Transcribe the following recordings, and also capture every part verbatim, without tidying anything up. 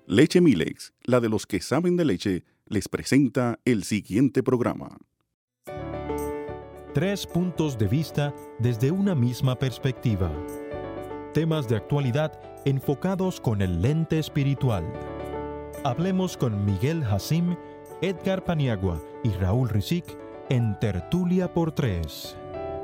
Leche Milex, la de los que saben de leche, les presenta el siguiente programa. Tres puntos de vista desde una misma perspectiva. Temas de actualidad enfocados con el lente espiritual. Hablemos con Miguel Hasim, Edgar Paniagua y Raúl Rizik en Tertulia por Tres.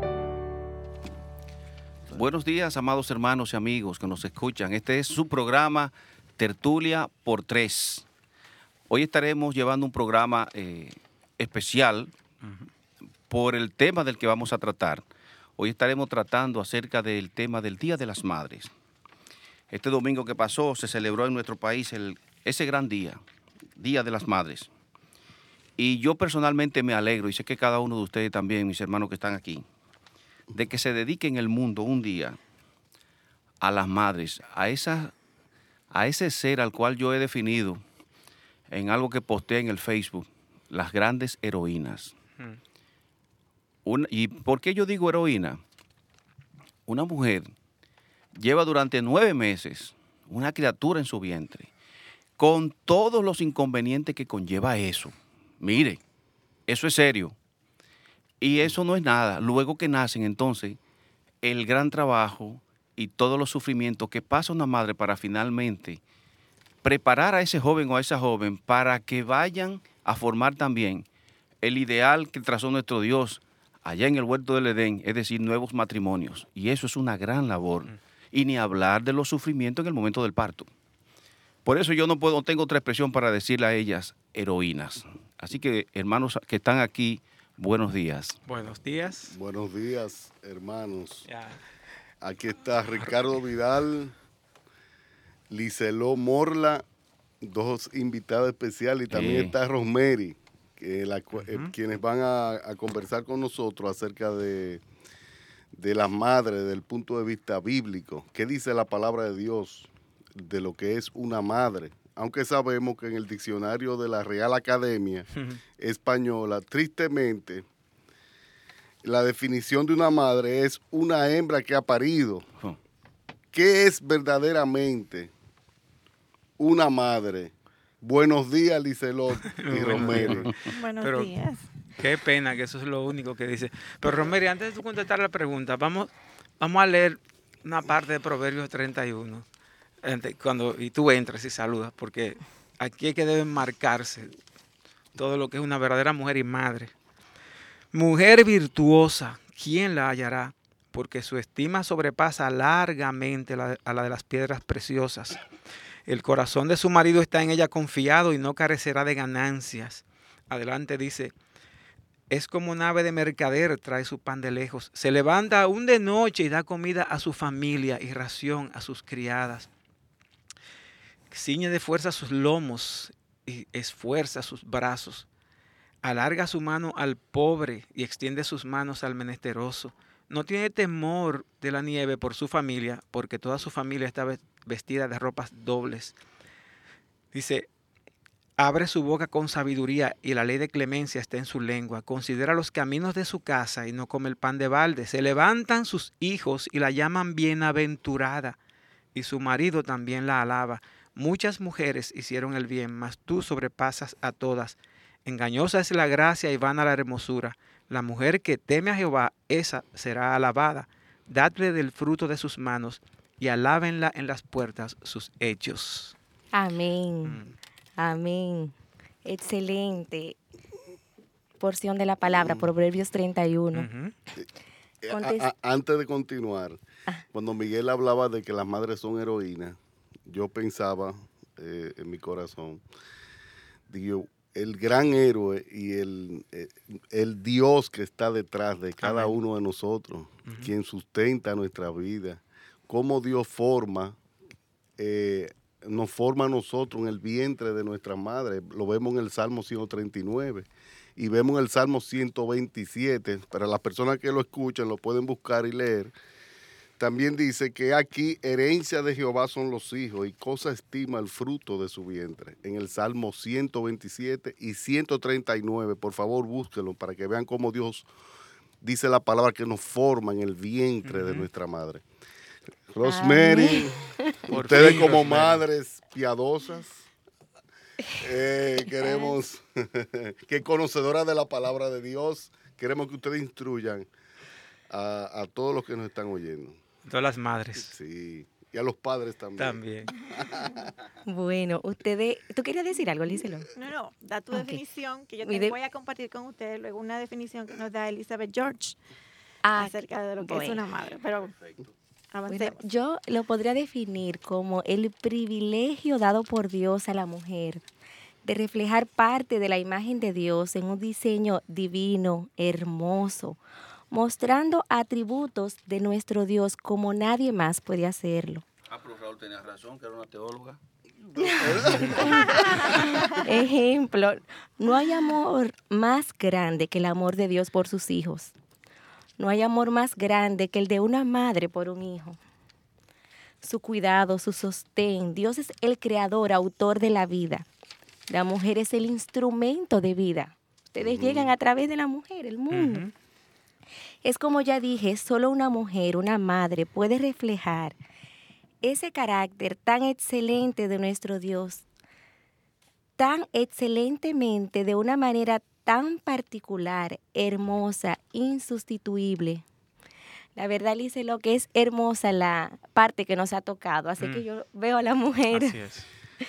Buenos días, amados hermanos y amigos que nos escuchan. Este es su programa Tertulia por Tres. Hoy estaremos llevando un programa eh, especial uh-huh. por el tema del que vamos a tratar. Hoy estaremos tratando acerca del tema del Día de las Madres. Este domingo que pasó se celebró en nuestro país el, ese gran día, Día de las Madres. Y yo personalmente me alegro, y sé que cada uno de ustedes también, mis hermanos que están aquí, de que se dedique en el mundo un día a las madres, a, esa, a ese ser al cual yo he definido en algo que posteé en el Facebook, las grandes heroínas. Hmm. Una, ¿Y por qué yo digo heroína? Una mujer lleva durante nueve meses una criatura en su vientre, con todos los inconvenientes que conlleva eso. Mire, eso es serio. Y eso no es nada. Luego que nacen, entonces, el gran trabajo y todos los sufrimientos que pasa una madre para finalmente preparar a ese joven o a esa joven para que vayan a formar también el ideal que trazó nuestro Dios allá en el huerto del Edén, es decir, nuevos matrimonios. Y eso es una gran labor. Y ni hablar de los sufrimientos en el momento del parto. Por eso yo no puedo, no tengo otra expresión para decirle a ellas heroínas. Así que, hermanos que están aquí, buenos días. Buenos días. Buenos días, hermanos. Ya. Aquí está Ricardo Vidal, Liceló Morla, dos invitados especiales, y también eh. está Rosemary, que la, uh-huh. eh, quienes van a, a conversar con nosotros acerca de, de las madres desde el punto de vista bíblico. ¿Qué dice la palabra de Dios de lo que es una madre? Aunque sabemos que en el diccionario de la Real Academia uh-huh. Española, tristemente, la definición de una madre es una hembra que ha parido. Uh-huh. ¿Qué es verdaderamente una madre? Buenos días, Licelot y Romero. Buenos Pero, días. Qué pena que eso es lo único que dice. Pero Romero, antes de tú contestar la pregunta, vamos, vamos a leer una parte de Proverbios treinta y uno. Cuando, y tú entras y saludas, porque aquí es que deben marcarse todo lo que es una verdadera mujer y madre. Mujer virtuosa, ¿quién la hallará? Porque su estima sobrepasa largamente la, a la de las piedras preciosas. El corazón de su marido está en ella confiado y no carecerá de ganancias. Adelante dice, es como un ave de mercader, trae su pan de lejos. Se levanta aún de noche y da comida a su familia y ración a sus criadas. Ciñe de fuerza sus lomos y esfuerza sus brazos. Alarga su mano al pobre y extiende sus manos al menesteroso. No tiene temor de la nieve por su familia, porque toda su familia está vestida de ropas dobles. Dice, abre su boca con sabiduría y la ley de clemencia está en su lengua. Considera los caminos de su casa y no come el pan de balde. Se levantan sus hijos y la llaman bienaventurada, y su marido también la alaba. Muchas mujeres hicieron el bien, mas tú sobrepasas a todas. Engañosa es la gracia y vana la hermosura. La mujer que teme a Jehová, esa será alabada. Dadle del fruto de sus manos y alábenla en las puertas sus hechos. Amén. Mm. Amén. Excelente porción de la palabra, Proverbios treinta y uno. Uh-huh. A, a, antes de continuar, ah. cuando Miguel hablaba de que las madres son heroínas, yo pensaba eh, en mi corazón, digo, el gran héroe y el, eh, el Dios que está detrás de cada Amén. Uno de nosotros, uh-huh. quien sustenta nuestra vida, cómo Dios forma, eh, nos forma a nosotros en el vientre de nuestra madre. Lo vemos en el Salmo ciento treinta y nueve y vemos en el Salmo ciento veintisiete. Para las personas que lo escuchan, lo pueden buscar y leer. También dice que aquí herencia de Jehová son los hijos y cosa estima el fruto de su vientre. En el Salmo ciento veintisiete y ciento treinta y nueve, por favor búsquenlo para que vean cómo Dios dice la palabra que nos forma en el vientre uh-huh. de nuestra madre. Rosemary, ustedes como Rosemary. Madres piadosas, Eh, queremos que conocedora de la palabra de Dios, queremos que ustedes instruyan a, a todos los que nos están oyendo. Todas las madres. Sí, y a los padres también. También. Bueno, ustedes, ¿tú querías decir algo, Lícelo? No, no, da tu Ok. definición, que yo Mi te de- voy a compartir con ustedes luego una definición que nos da Elizabeth George Ah, acerca de lo que es bueno. una madre. Pero Bueno, avancemos. yo lo podría definir como el privilegio dado por Dios a la mujer de reflejar parte de la imagen de Dios en un diseño divino, hermoso, mostrando atributos de nuestro Dios como nadie más puede hacerlo. Ah, pero Raúl tenía razón, que era una teóloga. Ejemplo, no hay amor más grande que el amor de Dios por sus hijos. No hay amor más grande que el de una madre por un hijo. Su cuidado, su sostén. Dios es el creador, autor de la vida. La mujer es el instrumento de vida. Ustedes Ujú. llegan a través de la mujer, el mundo. Ujú. Es como ya dije, solo una mujer, una madre, puede reflejar ese carácter tan excelente de nuestro Dios, tan excelentemente, de una manera tan particular, hermosa, insustituible. La verdad, Lice, lo que es hermosa la parte que nos ha tocado. Así Mm. que yo veo a la mujer. Así es.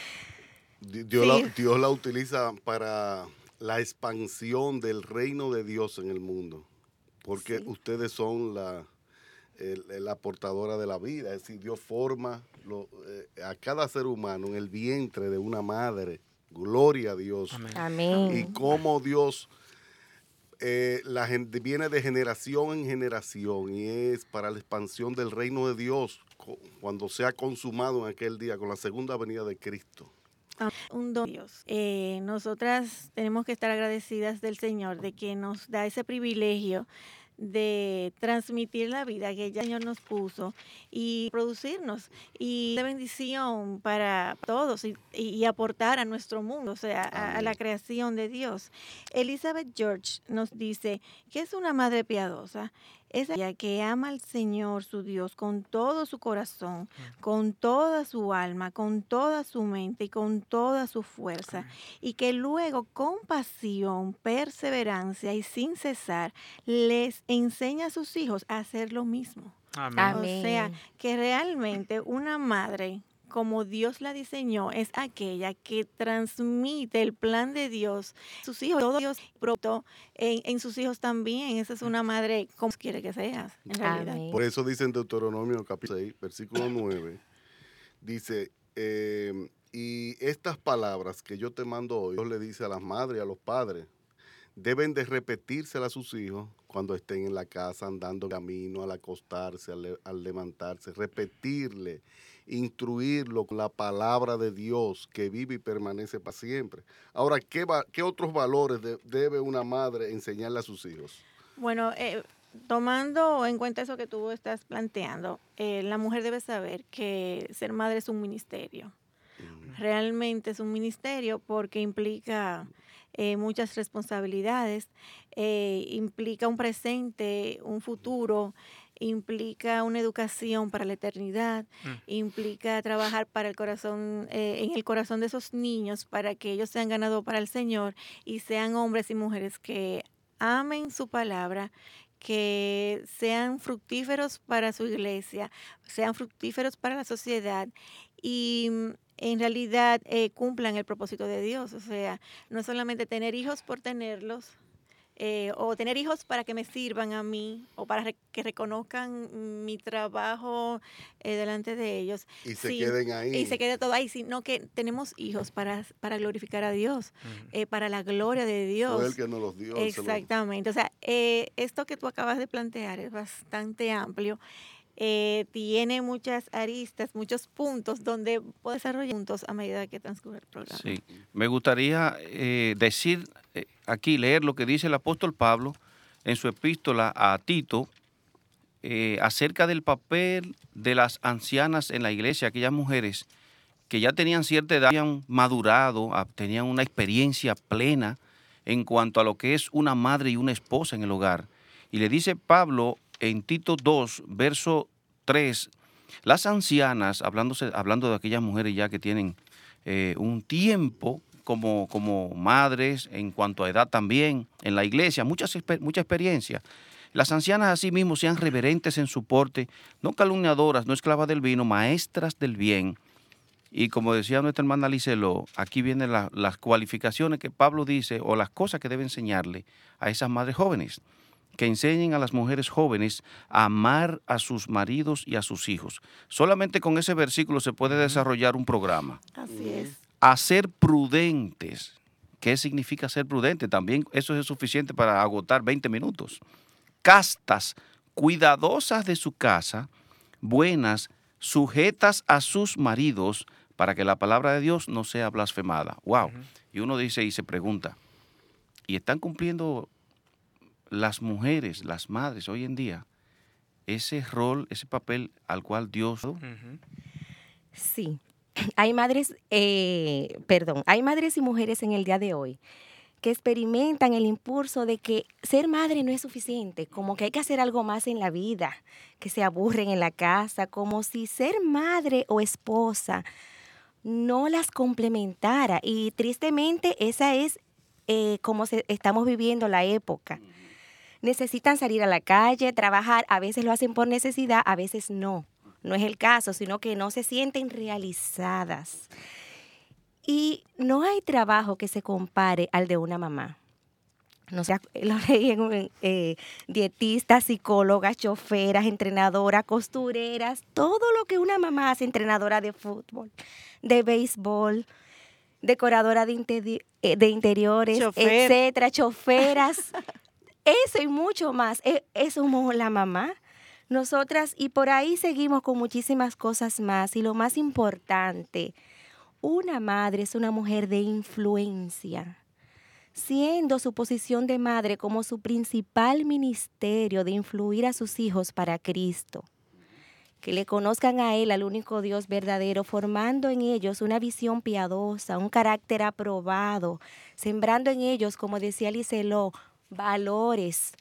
Di- Dios, Sí. la, Dios la utiliza para la expansión del reino de Dios en el mundo, porque Sí. ustedes son la, el- la portadora de la vida, es decir, Dios forma lo- eh, a cada ser humano en el vientre de una madre. Gloria a Dios. Amén. Amén. Y cómo Dios eh, la gen- viene de generación en generación y es para la expansión del reino de Dios cu- cuando sea consumado en aquel día con la segunda venida de Cristo. Un don de Dios. Eh, nosotras tenemos que estar agradecidas del Señor de que nos da ese privilegio de transmitir la vida que ya el Señor nos puso y producirnos y de bendición para todos y, y- y aportar a nuestro mundo, o sea, a, a la Amén. creación de Dios. Elizabeth George nos dice que es una madre piadosa, es ella que ama al Señor su Dios con todo su corazón, con toda su alma, con toda su mente y con toda su fuerza, y que luego con pasión, perseverancia y sin cesar les enseña a sus hijos a hacer lo mismo. Amén. Amén. O sea, que realmente una madre, como Dios la diseñó, es aquella que transmite el plan de Dios a sus hijos. Todo Dios pronto en, en sus hijos también. Esa es una madre como quiere que seas, en realidad. Amén. Por eso dice en Deuteronomio capítulo seis, versículo nueve, dice, eh, y estas palabras que yo te mando hoy, Dios le dice a las madres y a los padres, deben de repetírselas a sus hijos cuando estén en la casa, andando camino, al acostarse, al, le- al levantarse, repetirle, instruirlo con la palabra de Dios que vive y permanece para siempre. Ahora, ¿qué, va- qué otros valores de- debe una madre enseñarle a sus hijos? Bueno, eh, tomando en cuenta eso que tú estás planteando, eh, la mujer debe saber que ser madre es un ministerio. Realmente es un ministerio porque implica eh, muchas responsabilidades, eh, implica un presente, un futuro, implica una educación para la eternidad, Mm. implica trabajar para el corazón, eh, en el corazón de esos niños para que ellos sean ganados para el Señor y sean hombres y mujeres que amen su palabra, que sean fructíferos para su iglesia, sean fructíferos para la sociedad y mm, en realidad eh, cumplan el propósito de Dios. O sea, no es solamente tener hijos por tenerlos, eh, o tener hijos para que me sirvan a mí o para re- que reconozcan mi trabajo eh, delante de ellos. Y se Sí, queden ahí. Y se quede todo ahí, sino que tenemos hijos para, para glorificar a Dios, Ujú. eh, para la gloria de Dios. Fue él que nos los dio. él se los- Exactamente. O sea, eh, esto que tú acabas de plantear es bastante amplio. Eh, tiene muchas aristas, muchos puntos donde puedo desarrollar puntos a medida que transcurre el programa. Sí, me gustaría eh, decir eh, aquí, leer lo que dice el apóstol Pablo en su epístola a Tito eh, acerca del papel de las ancianas en la iglesia, aquellas mujeres que ya tenían cierta edad, habían madurado, ah, tenían una experiencia plena en cuanto a lo que es una madre y una esposa en el hogar. Y le dice Pablo en Tito dos, verso tres, las ancianas, hablándose, hablando de aquellas mujeres ya que tienen eh, un tiempo como, como madres, en cuanto a edad también, en la iglesia, muchas, mucha experiencia. Las ancianas asimismo sean reverentes en su porte, no calumniadoras, no esclavas del vino, maestras del bien. Y como decía nuestra hermana Liceló, aquí vienen la, las cualificaciones que Pablo dice o las cosas que debe enseñarle a esas madres jóvenes, que enseñen a las mujeres jóvenes a amar a sus maridos y a sus hijos. Solamente con ese versículo se puede desarrollar un programa. Así es. A ser prudentes. ¿Qué significa ser prudente? También eso es suficiente para agotar veinte minutos. Castas, cuidadosas de su casa, buenas, sujetas a sus maridos, para que la palabra de Dios no sea blasfemada. Wow. Uh-huh. Y uno dice y se pregunta, ¿y están cumpliendo las mujeres, las madres hoy en día, ese rol, ese papel al cual Dios... Uh-huh. Sí, hay madres, eh, perdón, hay madres y mujeres en el día de hoy que experimentan el impulso de que ser madre no es suficiente, como que hay que hacer algo más en la vida, que se aburren en la casa, como si ser madre o esposa no las complementara. Y tristemente esa es eh, como se, estamos viviendo la época. Necesitan salir a la calle, trabajar, a veces lo hacen por necesidad, a veces no. No es el caso, sino que no se sienten realizadas. Y no hay trabajo que se compare al de una mamá. No sé, lo leí en eh, dietistas, psicólogas, choferas, entrenadoras, costureras, todo lo que una mamá hace, entrenadora de fútbol, de béisbol, decoradora de, interi- de interiores, Chofer. etcétera, choferas, eso y mucho más. Eso es la mamá. Nosotras, y por ahí seguimos con muchísimas cosas más. Y lo más importante, una madre es una mujer de influencia, siendo su posición de madre como su principal ministerio de influir a sus hijos para Cristo. Que le conozcan a Él, al único Dios verdadero, formando en ellos una visión piadosa, un carácter aprobado, sembrando en ellos, como decía Liceló, valores,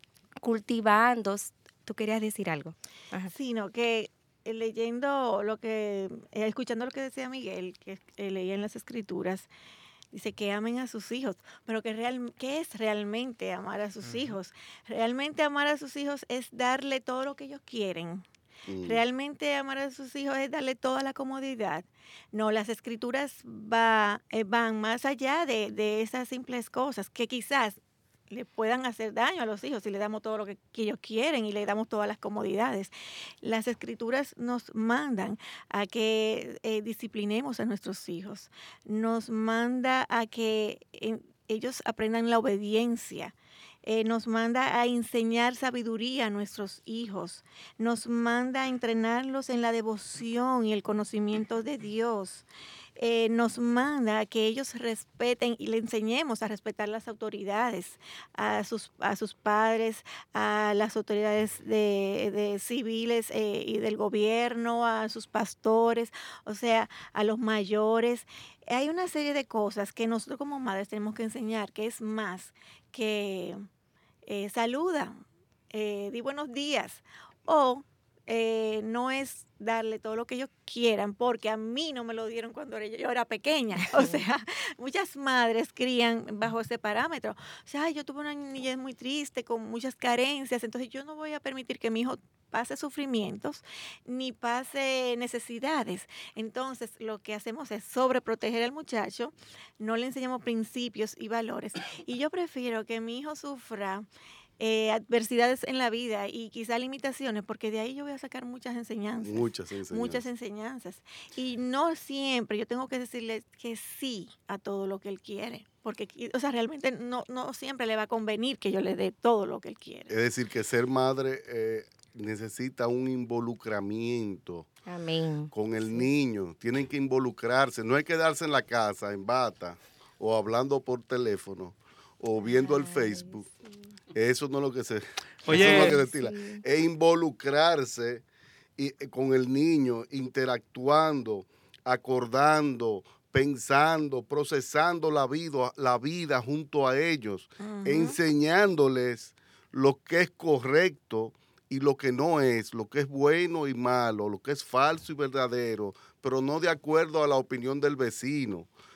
cultivando. ¿Tú querías decir algo? Ajá. Sino que leyendo lo que, eh, escuchando lo que decía Miguel, que eh, leía en las Escrituras, dice que amen a sus hijos, pero que real, ¿qué es realmente amar a sus uh-huh. hijos? Realmente amar a sus hijos es darle todo lo que ellos quieren. Uh-huh. Realmente amar a sus hijos es darle toda la comodidad. No, las Escrituras va, eh, van más allá de, de esas simples cosas que quizás le puedan hacer daño a los hijos si le damos todo lo que, que ellos quieren y le damos todas las comodidades. Las Escrituras nos mandan a que eh, disciplinemos a nuestros hijos, nos manda a que eh, ellos aprendan la obediencia, eh, nos manda a enseñar sabiduría a nuestros hijos, nos manda a entrenarlos en la devoción y el conocimiento de Dios. Eh, nos manda a que ellos respeten y le enseñemos a respetar las autoridades, a sus, a sus padres, a las autoridades de, de civiles eh, y del gobierno, a sus pastores, o sea, a los mayores. Hay una serie de cosas que nosotros como madres tenemos que enseñar, que es más que eh, saluda, eh, di buenos días, o Eh, no es darle todo lo que ellos quieran, porque a mí no me lo dieron cuando yo era pequeña. O sea, muchas madres crían bajo ese parámetro. O sea, yo tuve una niñez muy triste, con muchas carencias, entonces yo no voy a permitir que mi hijo pase sufrimientos ni pase necesidades. Entonces, lo que hacemos es sobreproteger al muchacho, no le enseñamos principios y valores. Y yo prefiero que mi hijo sufra Eh, adversidades en la vida y quizá limitaciones, porque de ahí yo voy a sacar muchas enseñanzas. Muchas enseñanzas. Muchas enseñanzas. Y no siempre yo tengo que decirle que sí a todo lo que él quiere, porque, o sea, realmente no, no siempre le va a convenir que yo le dé todo lo que él quiere. Es decir, que ser madre eh, necesita un involucramiento. Amén. Con el sí. niño. Tienen que involucrarse. No hay quedarse en la casa, en bata, o hablando por teléfono, o viendo Ay, el Facebook. Sí. Eso no es lo que se, Oye, eso no es lo que se estila. Sí. Es involucrarse y, con el niño, interactuando, acordando, pensando, procesando la vida, la vida junto a ellos, uh-huh. enseñándoles lo que es correcto y lo que no es, lo que es bueno y malo, lo que es falso y verdadero, pero no de acuerdo a la opinión del vecino,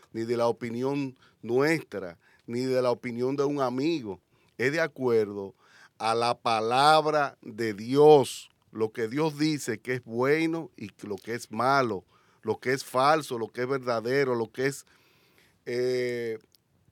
ni de la opinión nuestra, ni de la opinión de un amigo. Es de acuerdo a la palabra de Dios, lo que Dios dice que es bueno y lo que es malo, lo que es falso, lo que es verdadero, lo que es eh,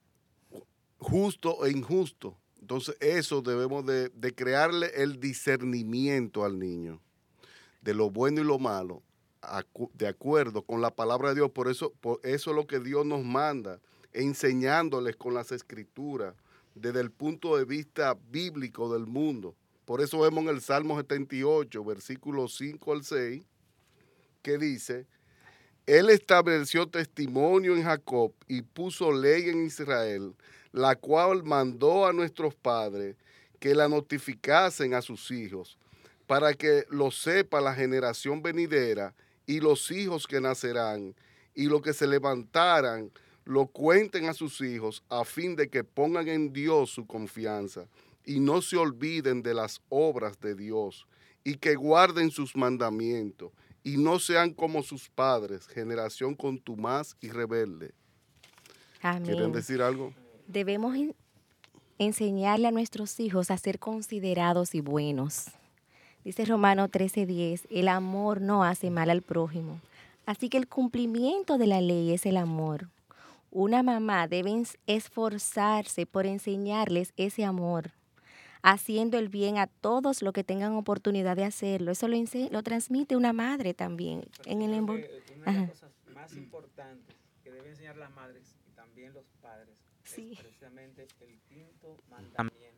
justo e injusto. Entonces eso debemos de, de crearle el discernimiento al niño de lo bueno y lo malo, de acuerdo con la palabra de Dios. Por eso, por eso es lo que Dios nos manda, enseñándoles con las escrituras, desde el punto de vista bíblico del mundo. Por eso vemos en el Salmo setenta y ocho, versículos cinco al seis, que dice: Él estableció testimonio en Jacob y puso ley en Israel, la cual mandó a nuestros padres que la notificasen a sus hijos, para que lo sepa la generación venidera y los hijos que nacerán, y los que se levantaran lo cuenten a sus hijos, a fin de que pongan en Dios su confianza y no se olviden de las obras de Dios, y que guarden sus mandamientos y no sean como sus padres, generación contumaz y rebelde. Amén. ¿Quieren decir algo? Debemos en- enseñarle a nuestros hijos a ser considerados y buenos. Dice Romanos trece diez, el amor no hace mal al prójimo. Así que el cumplimiento de la ley es el amor. Una mamá debe esforzarse por enseñarles ese amor, haciendo el bien a todos los que tengan oportunidad de hacerlo. Eso lo, lo transmite una madre también. En el envol... Una de las cosas más importantes que deben enseñar las madres y también los padres sí. es precisamente el quinto mandamiento.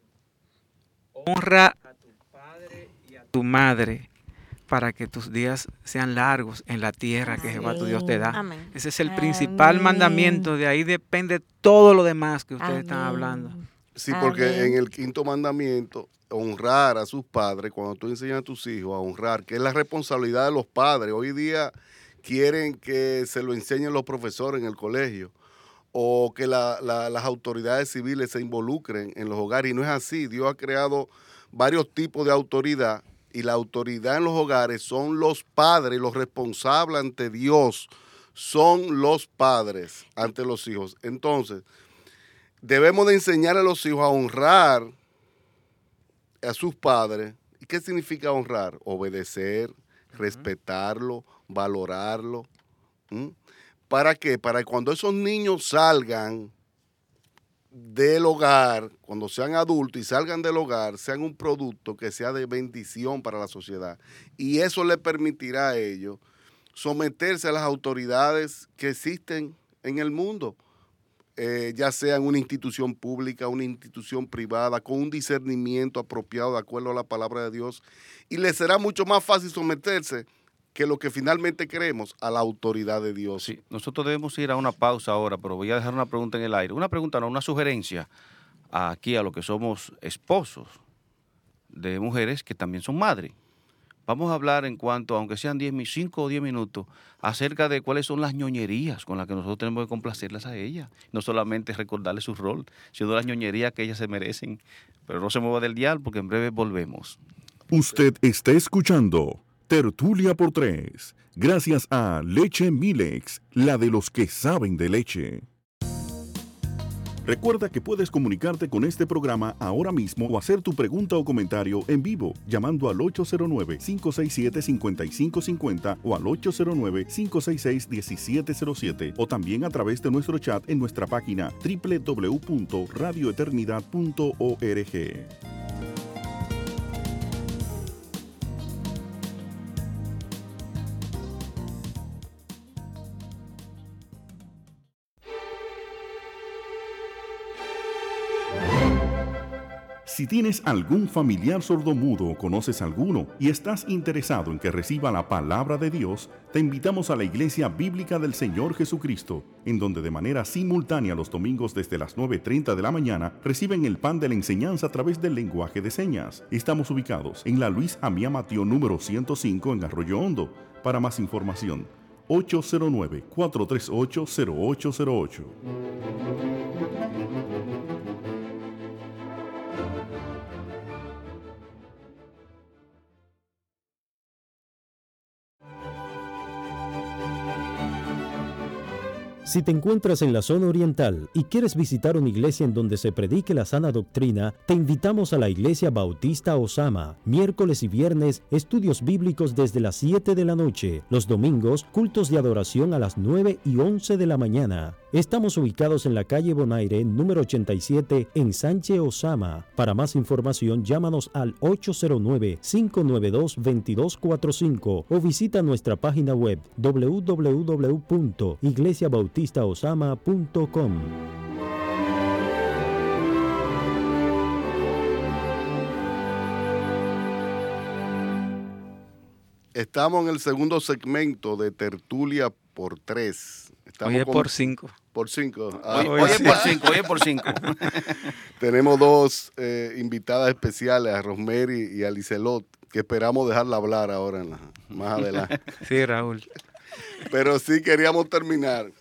Honra a tu padre y a tu madre para que tus días sean largos en la tierra Amén. Que Jehová tu Dios te da. Amén. Ese es el Amén. Principal mandamiento. De ahí depende todo lo demás que ustedes Amén. Están hablando. Sí, porque Amén. En el quinto mandamiento, honrar a sus padres, cuando tú enseñas a tus hijos a honrar, que es la responsabilidad de los padres. Hoy día quieren que se lo enseñen los profesores en el colegio o que la, la, las autoridades civiles se involucren en los hogares, y no es así. Dios ha creado varios tipos de autoridad, y la autoridad en los hogares son los padres, los responsables ante Dios son los padres ante los hijos. Entonces, debemos de enseñar a los hijos a honrar a sus padres. ¿Y qué significa honrar? Obedecer, uh-huh. respetarlo, valorarlo. ¿Mm? ¿Para qué? Para que cuando esos niños salgan del hogar, cuando sean adultos y salgan del hogar, sean un producto que sea de bendición para la sociedad. Y eso les permitirá a ellos someterse a las autoridades que existen en el mundo. Eh, ya sea en una institución pública, una institución privada, con un discernimiento apropiado de acuerdo a la palabra de Dios, y les será mucho más fácil someterse que lo que finalmente queremos, a la autoridad de Dios. Sí, nosotros debemos ir a una pausa ahora, pero voy a dejar una pregunta en el aire. Una pregunta, no, una sugerencia aquí a los que somos esposos de mujeres que también son madres. Vamos a hablar en cuanto, aunque sean diez, cinco o diez minutos, acerca de cuáles son las ñoñerías con las que nosotros tenemos que complacerlas a ellas. No solamente recordarles su rol, sino las ñoñerías que ellas se merecen. Pero no se mueva del dial porque en breve volvemos. Usted está escuchando Tertulia por Tres, gracias a Leche Milex, la de los que saben de leche. Recuerda que puedes comunicarte con este programa ahora mismo o hacer tu pregunta o comentario en vivo llamando al ocho cero nueve, cinco seis siete, cinco cinco cinco cero o al ocho cero nueve, cinco seis seis, uno siete cero siete, o también a través de nuestro chat en nuestra página doble u doble u doble u punto radio eternidad punto org. Si tienes algún familiar sordomudo o conoces alguno y estás interesado en que reciba la palabra de Dios, te invitamos a la Iglesia Bíblica del Señor Jesucristo, en donde de manera simultánea los domingos desde las nueve y media de la mañana reciben el pan de la enseñanza a través del lenguaje de señas. Estamos ubicados en la Luis Amía Mateo número ciento cinco en Arroyo Hondo. Para más información, ocho cero nueve, cuatro tres ocho, cero ocho cero ocho. Si te encuentras en la zona oriental y quieres visitar una iglesia en donde se predique la sana doctrina, te invitamos a la Iglesia Bautista Osama. Miércoles y viernes, estudios bíblicos desde las siete de la noche. Los domingos, cultos de adoración a las nueve y once de la mañana. Estamos ubicados en la calle Bonaire, número ochenta y siete, en Sánchez, Osama. Para más información, llámanos al ocho cero nueve, cinco nueve dos, dos dos cuatro cinco o visita nuestra página web doble u doble u doble u punto iglesia bautista osama punto com. Estamos en el segundo segmento de Tertulia por tres. Estamos Hoy es con... por cinco. Por cinco. Ah, hoy, hoy es por cinco, hoy es por cinco. Tenemos dos eh, invitadas especiales, a Rosemary y a Lizelot, que esperamos dejarla hablar ahora en la, más adelante. Sí, Raúl. Pero sí queríamos terminar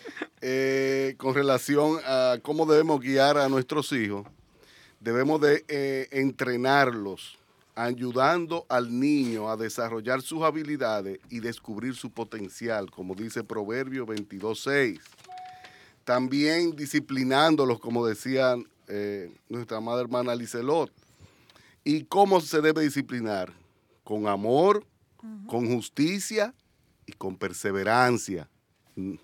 eh, con relación a cómo debemos guiar a nuestros hijos. Debemos de eh, entrenarlos, ayudando al niño a desarrollar sus habilidades y descubrir su potencial, como dice Proverbios veintidós seis. También disciplinándolos, como decía eh, nuestra amada hermana Lizelot. ¿Y cómo se debe disciplinar? Con amor, uh-huh. con justicia y con perseverancia. ¿Mm?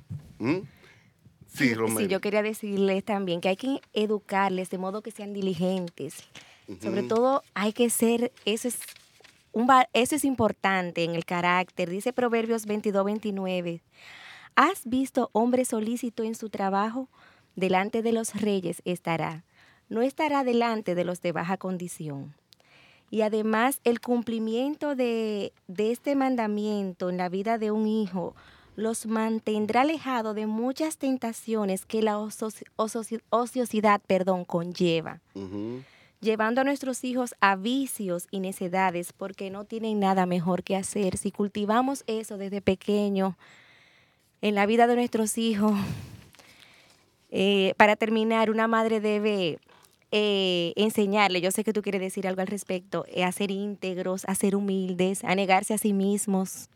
Sí, Romero. Sí, yo quería decirles también que hay que educarles de modo que sean diligentes. Uh-huh. Sobre todo hay que ser, eso es, un, eso es importante en el carácter. Dice Proverbios veintidós veintinueve. ¿Has visto hombre solícito en su trabajo? Delante de los reyes estará. No estará delante de los de baja condición. Y además el cumplimiento de, de este mandamiento en la vida de un hijo los mantendrá alejados de muchas tentaciones que la oso- oso- ociosidad perdón, conlleva. Uh-huh. Llevando a nuestros hijos a vicios y necedades porque no tienen nada mejor que hacer. Si cultivamos eso desde pequeño en la vida de nuestros hijos, eh, para terminar, una madre debe eh, enseñarle, yo sé que tú quieres decir algo al respecto, eh, a ser íntegros, a ser humildes, a negarse a sí mismos.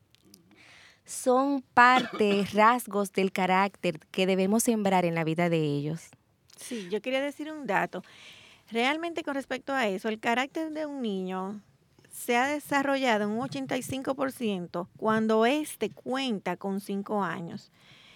Son parte, rasgos del carácter que debemos sembrar en la vida de ellos. Sí, yo quería decir un dato. Realmente con respecto a eso, el carácter de un niño se ha desarrollado en un ochenta y cinco por ciento cuando éste cuenta con cinco años.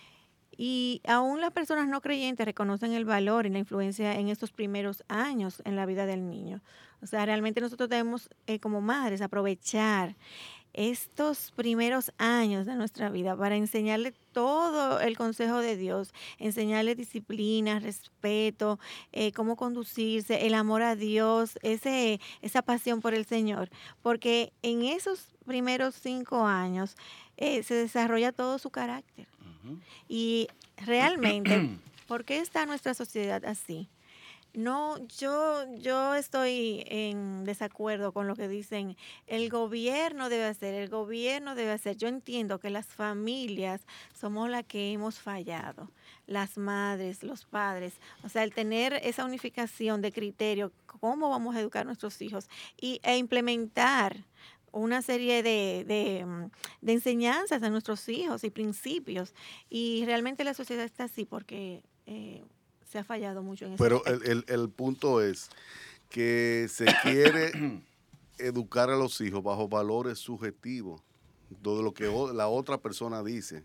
Y aún las personas no creyentes reconocen el valor y la influencia en estos primeros años en la vida del niño. O sea, realmente nosotros debemos, eh, como madres, aprovechar estos primeros años de nuestra vida para enseñarle todo el consejo de Dios, enseñarle disciplina, respeto, eh, cómo conducirse, el amor a Dios, ese, esa pasión por el Señor, porque en esos primeros cinco años eh, se desarrolla todo su carácter. Uh-huh. Y realmente, ¿por qué está nuestra sociedad así? No, yo, yo estoy en desacuerdo con lo que dicen, el gobierno debe hacer, el gobierno debe hacer. Yo entiendo que las familias somos las que hemos fallado, las madres, los padres. O sea, el tener esa unificación de criterio, cómo vamos a educar a nuestros hijos y, e implementar una serie de, de, de enseñanzas a nuestros hijos y principios. Y realmente la sociedad está así porque Eh, se ha fallado mucho en eso. Pero el, el, el punto es que se quiere educar a los hijos bajo valores subjetivos, todo lo que la otra persona dice.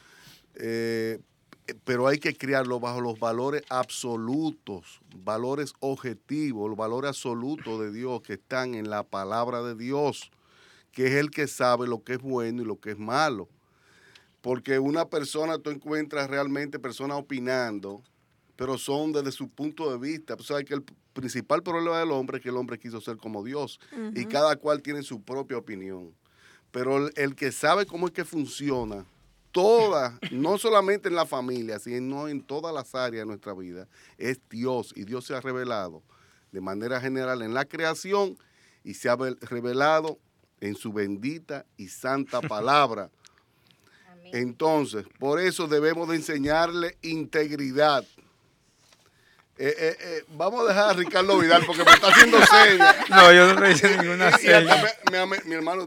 Eh, pero hay que criarlo bajo los valores absolutos, valores objetivos, los valores absolutos de Dios que están en la palabra de Dios, que es el que sabe lo que es bueno y lo que es malo. Porque una persona, tú encuentras realmente personas opinando, pero son desde su punto de vista. O sea, que el principal problema del hombre es que el hombre quiso ser como Dios. Uh-huh. Y cada cual tiene su propia opinión. Pero el, el que sabe cómo es que funciona, toda, no solamente en la familia, sino en todas las áreas de nuestra vida, es Dios. Y Dios se ha revelado de manera general en la creación y se ha revelado en su bendita y santa palabra. Amén. Entonces, por eso debemos de enseñarle integridad. Eh, eh, eh, vamos a dejar a Ricardo Vidal porque me está haciendo señas. No, yo no le hice ninguna seña. Mi, mi, mi hermano.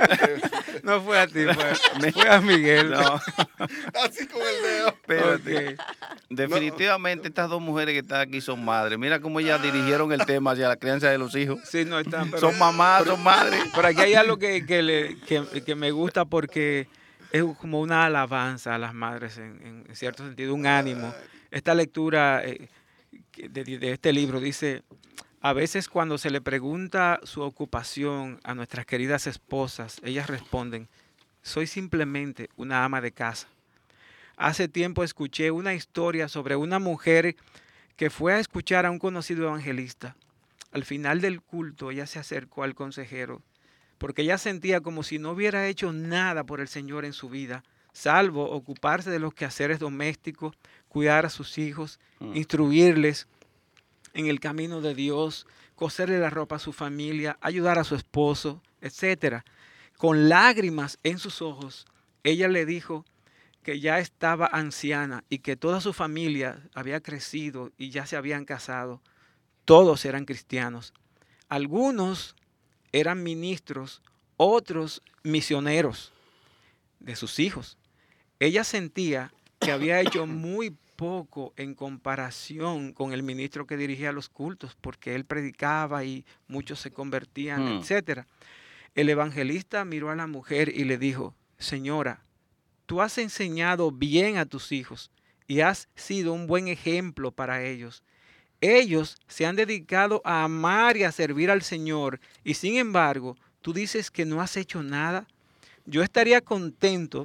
No fue a ti, fue, fue a Miguel. No. Así con el dedo. Espérate. Okay. Definitivamente no. Estas dos mujeres que están aquí son madres. Mira cómo ellas dirigieron el tema hacia la crianza de los hijos. Sí, no están. Pero, son mamás, pero, son madres. Pero aquí hay algo que, que, le, que, que me gusta porque es como una alabanza a las madres en, en cierto sentido, un ánimo. Esta lectura eh, de, de este libro dice, a veces cuando se le pregunta su ocupación a nuestras queridas esposas, ellas responden, soy simplemente una ama de casa. Hace tiempo escuché una historia sobre una mujer que fue a escuchar a un conocido evangelista. Al final del culto, ella se acercó al consejero porque ella sentía como si no hubiera hecho nada por el Señor en su vida, salvo ocuparse de los quehaceres domésticos, cuidar a sus hijos, mm. instruirles en el camino de Dios, coserle la ropa a su familia, ayudar a su esposo, etcétera. Con lágrimas en sus ojos, ella le dijo que ya estaba anciana y que toda su familia había crecido y ya se habían casado. Todos eran cristianos. Algunos eran ministros, otros misioneros de sus hijos. Ella sentía que había hecho muy poco en comparación con el ministro que dirigía los cultos, porque él predicaba y muchos se convertían, mm. etcétera. El evangelista miró a la mujer y le dijo, señora, tú has enseñado bien a tus hijos y has sido un buen ejemplo para ellos. Ellos se han dedicado a amar y a servir al Señor y sin embargo, tú dices que no has hecho nada. Yo estaría contento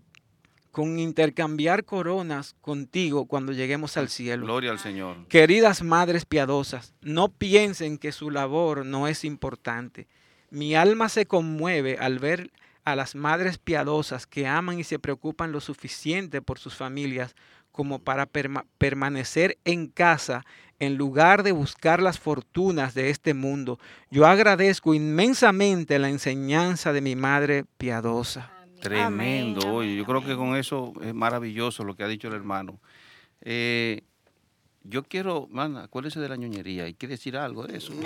con intercambiar coronas contigo cuando lleguemos al cielo. Gloria al Señor. Queridas madres piadosas, no piensen que su labor no es importante. Mi alma se conmueve al ver a las madres piadosas que aman y se preocupan lo suficiente por sus familias como para perma- permanecer en casa en lugar de buscar las fortunas de este mundo. Yo agradezco inmensamente la enseñanza de mi madre piadosa. Tremendo. Amén, Oye, amén, yo creo que amén. con eso es maravilloso lo que ha dicho el hermano. Eh, yo quiero, man, acuérdese de la ñoñería. Hay que decir algo de eso.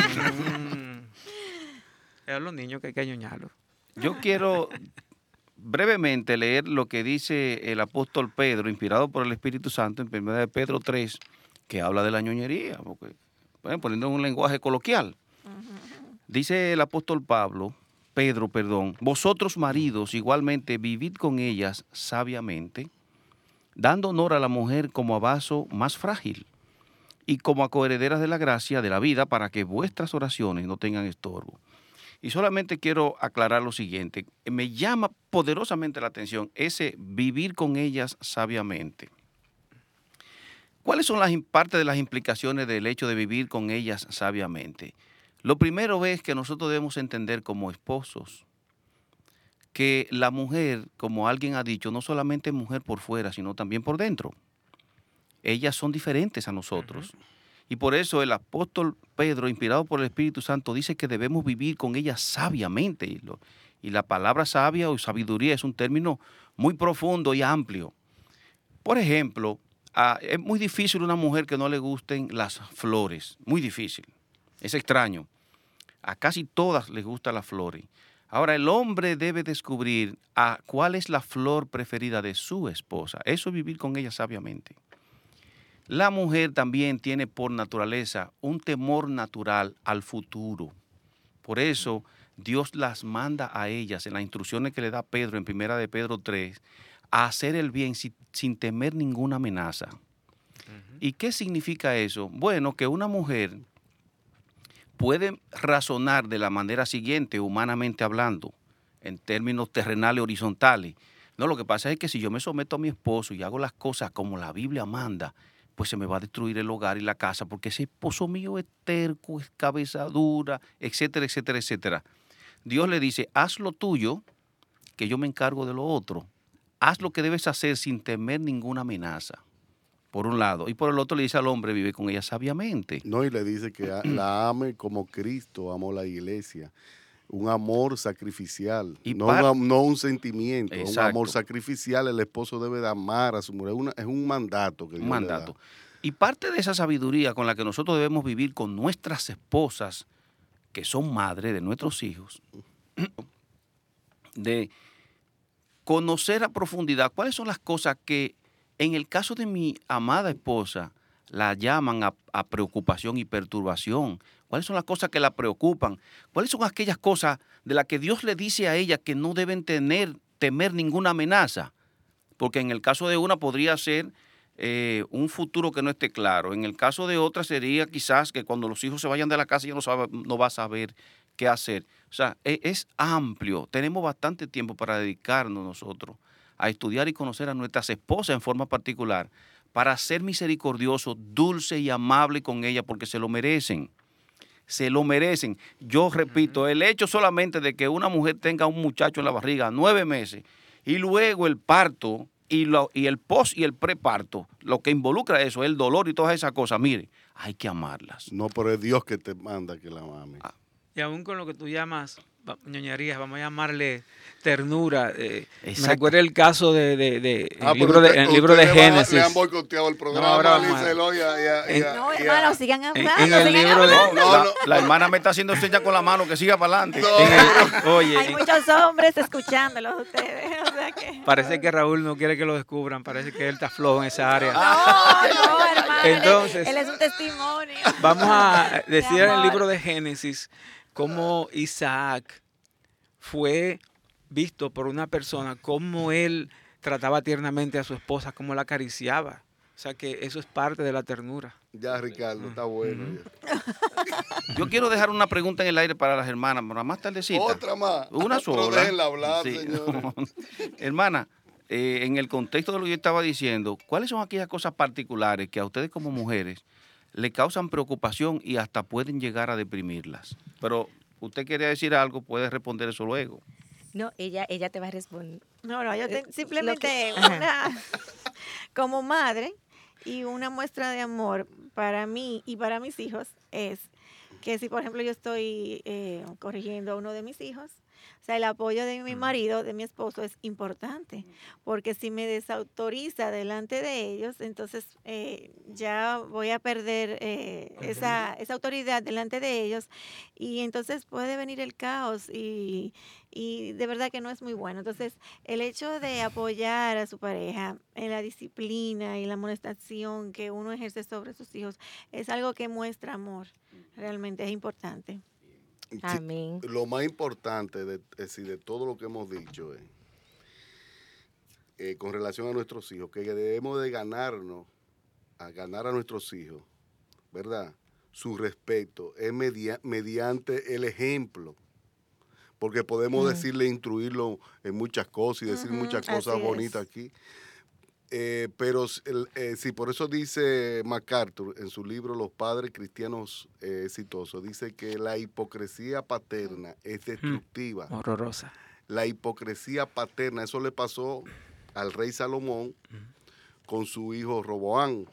Es a los niños que hay que añoñarlos. Yo quiero brevemente leer lo que dice el apóstol Pedro, inspirado por el Espíritu Santo, en primera de Pedro tres, que habla de la ñoñería, porque, bueno, poniendo en un lenguaje coloquial. Uh-huh. Dice el apóstol Pablo, Pedro, perdón, vosotros maridos igualmente vivid con ellas sabiamente, dando honor a la mujer como a vaso más frágil y como a coherederas de la gracia de la vida para que vuestras oraciones no tengan estorbo. Y solamente quiero aclarar lo siguiente, me llama poderosamente la atención ese vivir con ellas sabiamente. ¿Cuáles son las parte de las implicaciones del hecho de vivir con ellas sabiamente? Lo primero es que nosotros debemos entender como esposos que la mujer, como alguien ha dicho, no solamente es mujer por fuera, sino también por dentro. Ellas son diferentes a nosotros. Uh-huh. Y por eso el apóstol Pedro, inspirado por el Espíritu Santo, dice que debemos vivir con ellas sabiamente. Y, lo, y la palabra sabia o sabiduría es un término muy profundo y amplio. Por ejemplo, ah, es muy difícil una mujer que no le gusten las flores. Muy difícil. Es extraño. A casi todas les gustan las flores. Ahora, el hombre debe descubrir a cuál es la flor preferida de su esposa. Eso es vivir con ella sabiamente. La mujer también tiene por naturaleza un temor natural al futuro. Por eso, Dios las manda a ellas, en las instrucciones que le da Pedro en primera de Pedro tres, a hacer el bien sin, sin temer ninguna amenaza. Uh-huh. ¿Y qué significa eso? Bueno, que una mujer puede razonar de la manera siguiente, humanamente hablando, en términos terrenales horizontales. No, lo que pasa es que si yo me someto a mi esposo y hago las cosas como la Biblia manda, pues se me va a destruir el hogar y la casa, porque ese esposo mío es terco, es cabeza dura, etcétera, etcétera, etcétera. Dios le dice, haz lo tuyo, que yo me encargo de lo otro. Haz lo que debes hacer sin temer ninguna amenaza. Por un lado. Y por el otro le dice al hombre, vive con ella sabiamente. No, y le dice que la ame como Cristo amó la iglesia. Un amor sacrificial, y no, par... un, no un sentimiento. Exacto. Un amor sacrificial. El esposo debe de amar a su mujer. Una, es un mandato que Dios un mandato. le da. Y parte de esa sabiduría con la que nosotros debemos vivir con nuestras esposas, que son madres de nuestros hijos, de conocer a profundidad cuáles son las cosas que en el caso de mi amada esposa la llaman a, a preocupación y perturbación. ¿Cuáles son las cosas que la preocupan? ¿Cuáles son aquellas cosas de las que Dios le dice a ella que no deben tener, temer ninguna amenaza? Porque en el caso de una podría ser eh, un futuro que no esté claro. En el caso de otra sería quizás que cuando los hijos se vayan de la casa ella no, sabe, no va a saber qué hacer. O sea, es, es amplio. Tenemos bastante tiempo para dedicarnos nosotros a estudiar y conocer a nuestras esposas en forma particular, para ser misericordioso, dulce y amable con ellas, porque se lo merecen. Se lo merecen. Yo repito, el hecho solamente de que una mujer tenga un muchacho en la barriga nueve meses y luego el parto y, lo, y el post y el preparto, lo que involucra eso, el dolor y todas esas cosas, mire, hay que amarlas. No, pero es Dios que te manda que la ames. Ah. Y aún con lo que tú llamas ñoñerías, vamos a llamarle ternura. Eh, me recuerda el caso de, de, de ah, el libro de, el libro de Génesis. Le han boicoteado el programa. No, ahora Lícelo, ya, ya, en, ya, no, ya. hermano, sigan hablando. En, en el sigan libro hablando. de, no, la, no. la hermana me está haciendo señas con la mano que siga para adelante. No. En el, oye, Hay en, muchos hombres escuchándolos ustedes. O sea que... parece que Raúl no quiere que lo descubran. Parece que él está flojo en esa área. No, no, hermano. Entonces, él es un testimonio. Vamos a decir De en el amor. libro de Génesis cómo Isaac fue visto por una persona, cómo él trataba tiernamente a su esposa, cómo la acariciaba. O sea que eso es parte de la ternura. Ya, Ricardo, está bueno. Uh-huh. Yo quiero dejar una pregunta en el aire para las hermanas, para más tardecita. Otra más. Una Pero sola. déjenla hablar, Sí. señor. Hermana, eh, en el contexto de lo que yo estaba diciendo, ¿cuáles son aquellas cosas particulares que a ustedes como mujeres le causan preocupación y hasta pueden llegar a deprimirlas? Pero usted quería decir algo, puede responder eso luego. No, ella, ella te va a responder. No, no, yo te- Eh, simplemente lo que- una, como madre y una muestra de amor para mí y para mis hijos es que si, por ejemplo, yo estoy eh, corrigiendo a uno de mis hijos, o sea, el apoyo de mi marido, de mi esposo, es importante, porque si me desautoriza delante de ellos, entonces eh, ya voy a perder eh, esa, esa autoridad delante de ellos y entonces puede venir el caos y, y de verdad que no es muy bueno. Entonces, el hecho de apoyar a su pareja en la disciplina y la amonestación que uno ejerce sobre sus hijos es algo que muestra amor, realmente es importante. Sí, Amén. lo más importante de, es decir, de todo lo que hemos dicho es, eh, con relación a nuestros hijos, que debemos de ganarnos, a ganar a nuestros hijos, ¿verdad? Su respeto es media, mediante el ejemplo, porque podemos Mm. decirle, instruirlo en muchas cosas y decir Ujú, muchas cosas así es. bonitas aquí. Eh, pero el, eh, sí, por eso dice MacArthur en su libro Los padres cristianos eh, exitosos, dice que la hipocresía paterna es destructiva. Horrorosa. La hipocresía paterna, eso le pasó al rey Salomón con su hijo Roboán.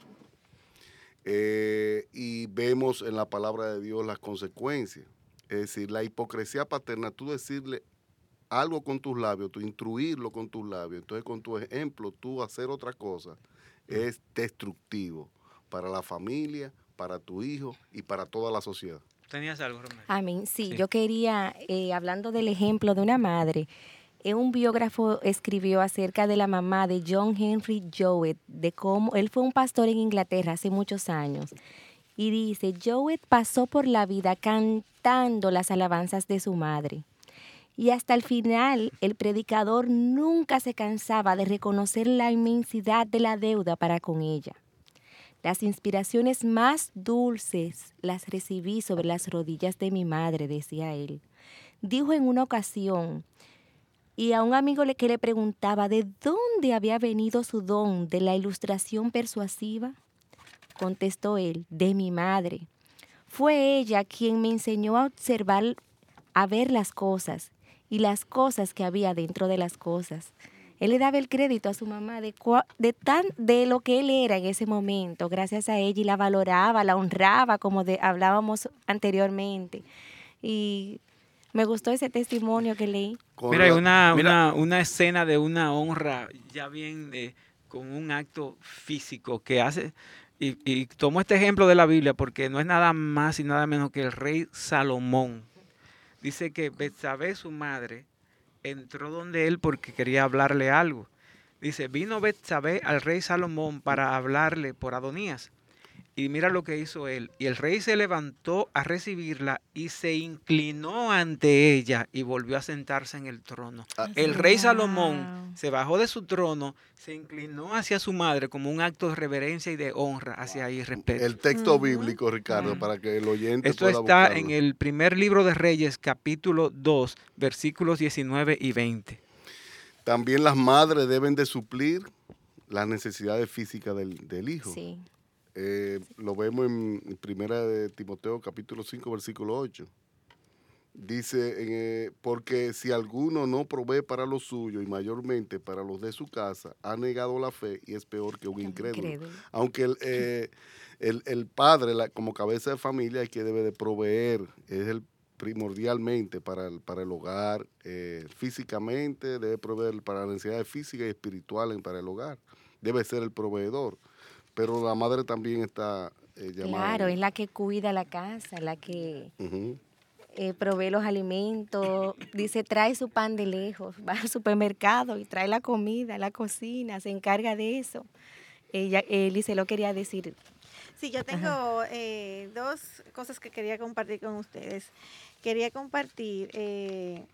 Eh, y vemos en la palabra de Dios las consecuencias. Es decir, la hipocresía paterna, tú decirle algo con tus labios, tú instruirlo con tus labios, entonces con tu ejemplo tú hacer otra cosa, es destructivo para la familia, para tu hijo y para toda la sociedad. ¿Tenías algo, Romero? Amén. Sí, Sí. yo quería, eh, hablando del ejemplo de una madre, eh, un biógrafo escribió acerca de la mamá de John Henry Jowett, de cómo él fue un pastor en Inglaterra hace muchos años. Y dice, Jowett pasó por la vida cantando las alabanzas de su madre. Y hasta el final, el predicador nunca se cansaba de reconocer la inmensidad de la deuda para con ella. Las inspiraciones más dulces las recibí sobre las rodillas de mi madre, decía él. Dijo en una ocasión, y a un amigo le- que le preguntaba de dónde había venido su don de la ilustración persuasiva, contestó él, de mi madre. Fue ella quien me enseñó a observar, a ver las cosas y las cosas que había dentro de las cosas. Él le daba el crédito a su mamá de, cua- de, tan, de lo que él era en ese momento, gracias a ella, y la valoraba, la honraba, como de, hablábamos anteriormente. Y me gustó ese testimonio que leí. Con Mira, hay la- una, mira. una, una escena de una honra ya bien eh, con un acto físico que hace, Y, y tomo este ejemplo de la Biblia porque no es nada más y nada menos que el rey Salomón. Dice que Betsabé, su madre, entró donde él porque quería hablarle algo. Dice, vino Betsabé al rey Salomón para hablarle por Adonías. Y mira lo que hizo él. Y el rey se levantó a recibirla y se inclinó ante ella y volvió a sentarse en el trono. Ah, el rey Salomón se bajó de su trono, se inclinó hacia su madre como un acto de reverencia y de honra hacia ella y respeto. El texto bíblico, Ricardo, uh-huh. para que el oyente Esto pueda está buscarlo. En el primer libro de Reyes, capítulo dos, versículos diecinueve y veinte. También las madres deben de suplir las necesidades físicas del, del hijo. Sí. Eh, lo vemos en primera de Timoteo capítulo cinco versículo ocho. Dice, eh, porque si alguno no provee para lo suyo y mayormente para los de su casa, ha negado la fe y es peor que un incrédulo. incrédulo. Aunque el, eh, el, el padre, la, como cabeza de familia, es que debe de proveer, es el primordialmente para el, para el hogar, eh, físicamente debe proveer para las necesidades físicas y espirituales para el hogar, debe ser el proveedor. Pero la madre también está eh, llamada. Claro, es la que cuida la casa, la que uh-huh. eh, provee los alimentos. Dice, trae su pan de lejos, va al supermercado y trae la comida, la cocina, se encarga de eso. Ella, Elise lo quería decir. Sí, yo tengo eh, dos cosas que quería compartir con ustedes. Quería compartir eh,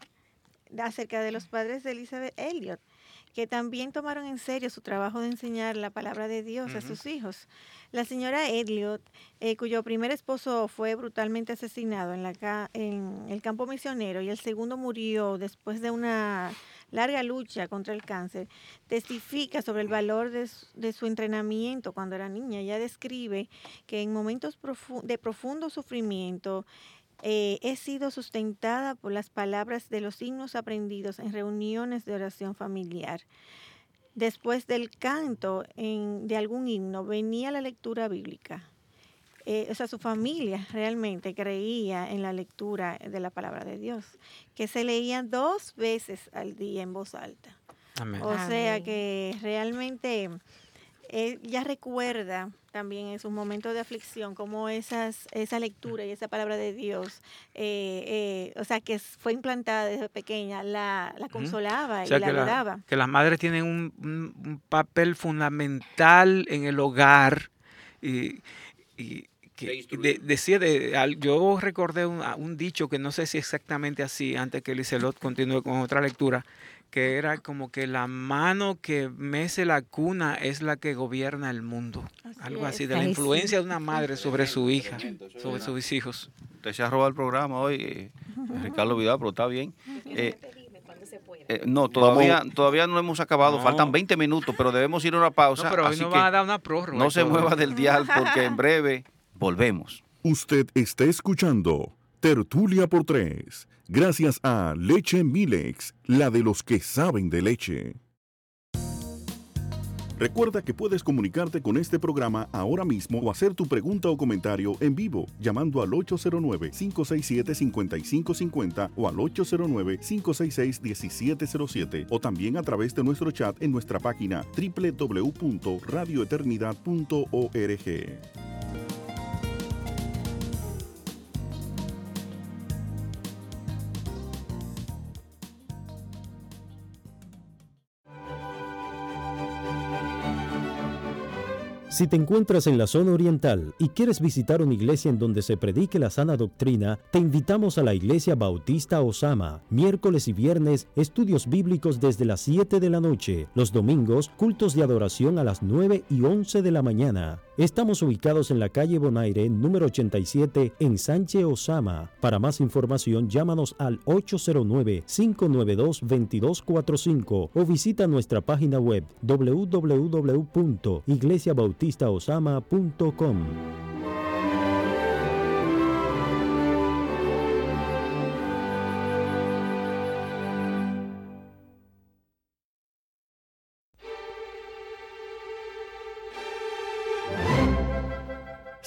acerca de los padres de Elizabeth Elliot, que también tomaron en serio su trabajo de enseñar la palabra de Dios uh-huh. a sus hijos. La señora Elliot, eh, cuyo primer esposo fue brutalmente asesinado en, la ca- en el campo misionero y el segundo murió después de una larga lucha contra el cáncer, testifica sobre el valor de su, de su entrenamiento cuando era niña. Ella describe que en momentos profu- de profundo sufrimiento, Eh, he sido sustentada por las palabras de los himnos aprendidos en reuniones de oración familiar. Después del canto en, de algún himno venía la lectura bíblica. Eh, o sea, su familia realmente creía en la lectura de la palabra de Dios, que se leía dos veces al día en voz alta. Amén. O sea Amén. Que realmente ella recuerda también en sus momentos de aflicción cómo esas, esa lectura y esa palabra de Dios, eh, eh, o sea, que fue implantada desde pequeña, la, la consolaba uh-huh. o sea, y la ayudaba. La, que las madres tienen un, un, un papel fundamental en el hogar y, y que de, decía de, yo recordé un, un dicho que no sé si exactamente así, antes que Liselot continúe con otra lectura, que era como que la mano que mece la cuna es la que gobierna el mundo. Así Algo así, es. de la Ay, influencia sí. de una madre sobre su hija, sobre sus hijos. Usted se ha robado el programa hoy, eh, Ricardo Vidal, pero está bien. Eh, eh, no, todavía, todavía no hemos acabado, no. Faltan veinte minutos, pero debemos ir a una pausa. No, pero hoy así nos que van a dar una prórroga. No se mueva del dial porque en breve volvemos. Usted está escuchando Tertulia por Tres, gracias a Leche Milex, la de los que saben de leche. Recuerda que puedes comunicarte con este programa ahora mismo o hacer tu pregunta o comentario en vivo llamando al ocho cero nueve, cinco seis siete, cinco cinco cinco cero o al ocho cero nueve, cinco seis seis, uno siete cero siete o también a través de nuestro chat en nuestra página doble u doble u doble u punto radio eternidad punto org. Si te encuentras en la zona oriental y quieres visitar una iglesia en donde se predique la sana doctrina, te invitamos a la Iglesia Bautista Osama. Miércoles y viernes, estudios bíblicos desde las siete de la noche. Los domingos, cultos de adoración a las nueve y once de la mañana. Estamos ubicados en la calle Bonaire, número ochenta y siete, en Sánchez Osama. Para más información, llámanos al ocho cero nueve, cinco nueve dos, dos dos cuatro cinco o visita nuestra página web doble u doble u doble u punto iglesia bautista osama punto com.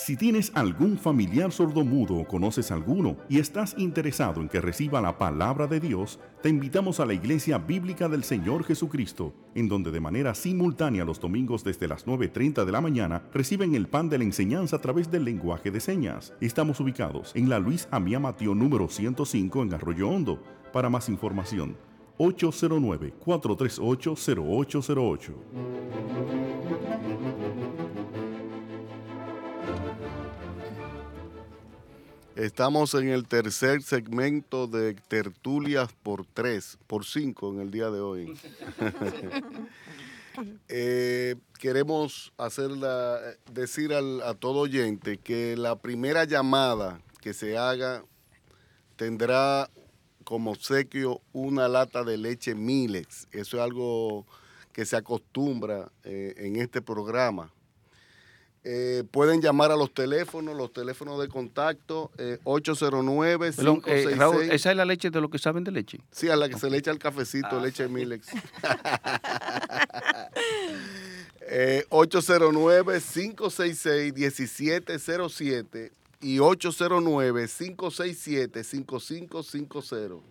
Si tienes algún familiar sordomudo o conoces alguno y estás interesado en que reciba la palabra de Dios, te invitamos a la Iglesia Bíblica del Señor Jesucristo, en donde de manera simultánea los domingos desde las nueve y media de la mañana reciben el pan de la enseñanza a través del lenguaje de señas. Estamos ubicados en la Luis Amía Mateo número ciento cinco en Arroyo Hondo. Para más información, ocho cero nueve, cuatro tres ocho, cero ocho cero ocho. Estamos en el tercer segmento de Tertulias por tres, por cinco en el día de hoy. eh, queremos hacerla, decir al, a todo oyente que la primera llamada que se haga tendrá como obsequio una lata de leche Milex. Eso es algo que se acostumbra eh, en este programa. Eh, pueden llamar a los teléfonos, los teléfonos de contacto, eh, ocho cero nueve, cinco seis seis. Eh, Raúl, ¿esa es la leche de los que saben de leche? Sí, a la que se le echa el cafecito, ah, leche Milex. eh, ocho cero nueve, cinco seis seis, uno siete cero siete y ocho cero nueve, cinco seis siete, cinco cinco cinco cero.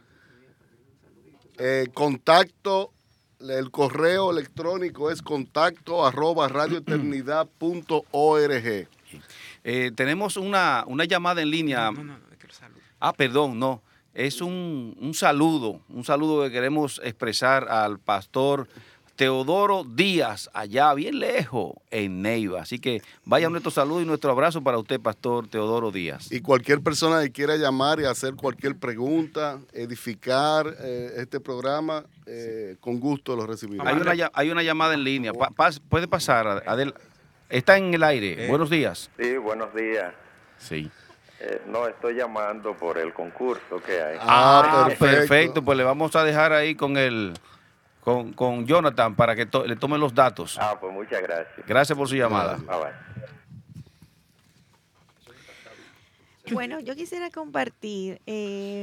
Eh, contacto. El correo electrónico es contacto arroba radioeternidad punto org. Eh, tenemos una, una llamada en línea. No, no, no, que lo saludo. Ah, perdón, no. Es un, un saludo, un saludo que queremos expresar al pastor Teodoro Díaz, allá bien lejos, en Neiva. Así que vaya nuestro saludo y nuestro abrazo para usted, pastor Teodoro Díaz. Y cualquier persona que quiera llamar y hacer cualquier pregunta, edificar eh, este programa, eh, con gusto lo recibimos. Hay una, hay una llamada en línea. Pa, pas, puede pasar, Adel. Está en el aire. Eh, buenos días. Sí, buenos días. Sí. Eh, no, estoy llamando por el concurso que hay. Ah, perfecto. perfecto. Pues le vamos a dejar ahí con el... Con, con Jonathan para que to, le tome los datos. Ah, pues muchas gracias. Gracias por su llamada. Ah, bueno. Bueno, yo quisiera compartir eh,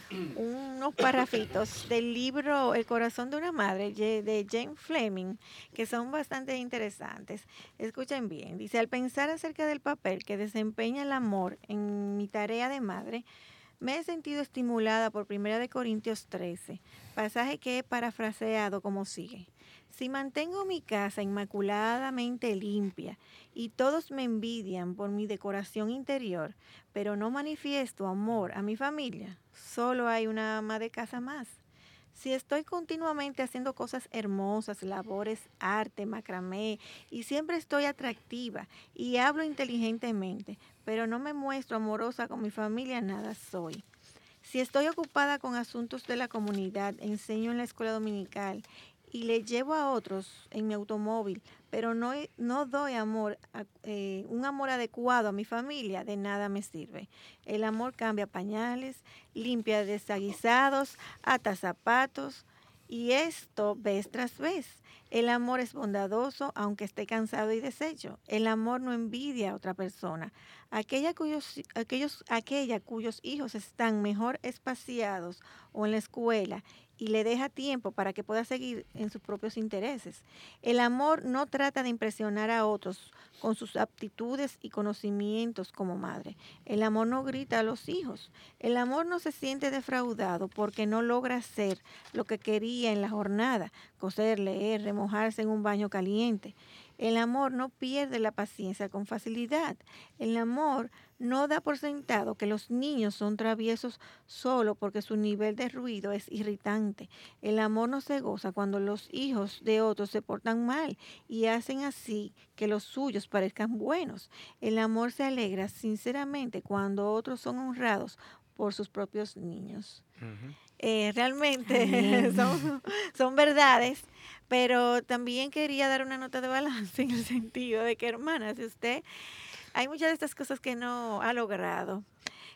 unos parrafitos del libro El corazón de una madre de Jane Fleming, que son bastante interesantes. Escuchen bien. Dice, al pensar acerca del papel que desempeña el amor en mi tarea de madre, me he sentido estimulada por primera de Corintios trece, pasaje que he parafraseado como sigue. Si mantengo mi casa inmaculadamente limpia y todos me envidian por mi decoración interior, pero no manifiesto amor a mi familia, solo hay una ama de casa más. Si estoy continuamente haciendo cosas hermosas, labores, arte, macramé, y siempre estoy atractiva y hablo inteligentemente, pero no me muestro amorosa con mi familia, nada soy. Si estoy ocupada con asuntos de la comunidad, enseño en la escuela dominical y le llevo a otros en mi automóvil, pero no, no doy amor, eh, un amor adecuado a mi familia, de nada me sirve. El amor cambia pañales, limpia desaguisados, ata zapatos, y esto vez tras vez. El amor es bondadoso, aunque esté cansado y deshecho. El amor no envidia a otra persona. Aquella cuyos, aquellos, aquella cuyos hijos están mejor espaciados o en la escuela y le deja tiempo para que pueda seguir en sus propios intereses. El amor no trata de impresionar a otros con sus aptitudes y conocimientos como madre. El amor no grita a los hijos. El amor no se siente defraudado porque no logra hacer lo que quería en la jornada, coser, leer, remojarse en un baño caliente. El amor no pierde la paciencia con facilidad. El amor no da por sentado que los niños son traviesos solo porque su nivel de ruido es irritante. El amor no se goza cuando los hijos de otros se portan mal y hacen así que los suyos parezcan buenos. El amor se alegra sinceramente cuando otros son honrados por sus propios niños. Uh-huh. Eh, realmente son, son verdades, pero también quería dar una nota de balance en el sentido de que, hermana, si usted, hay muchas de estas cosas que no ha logrado,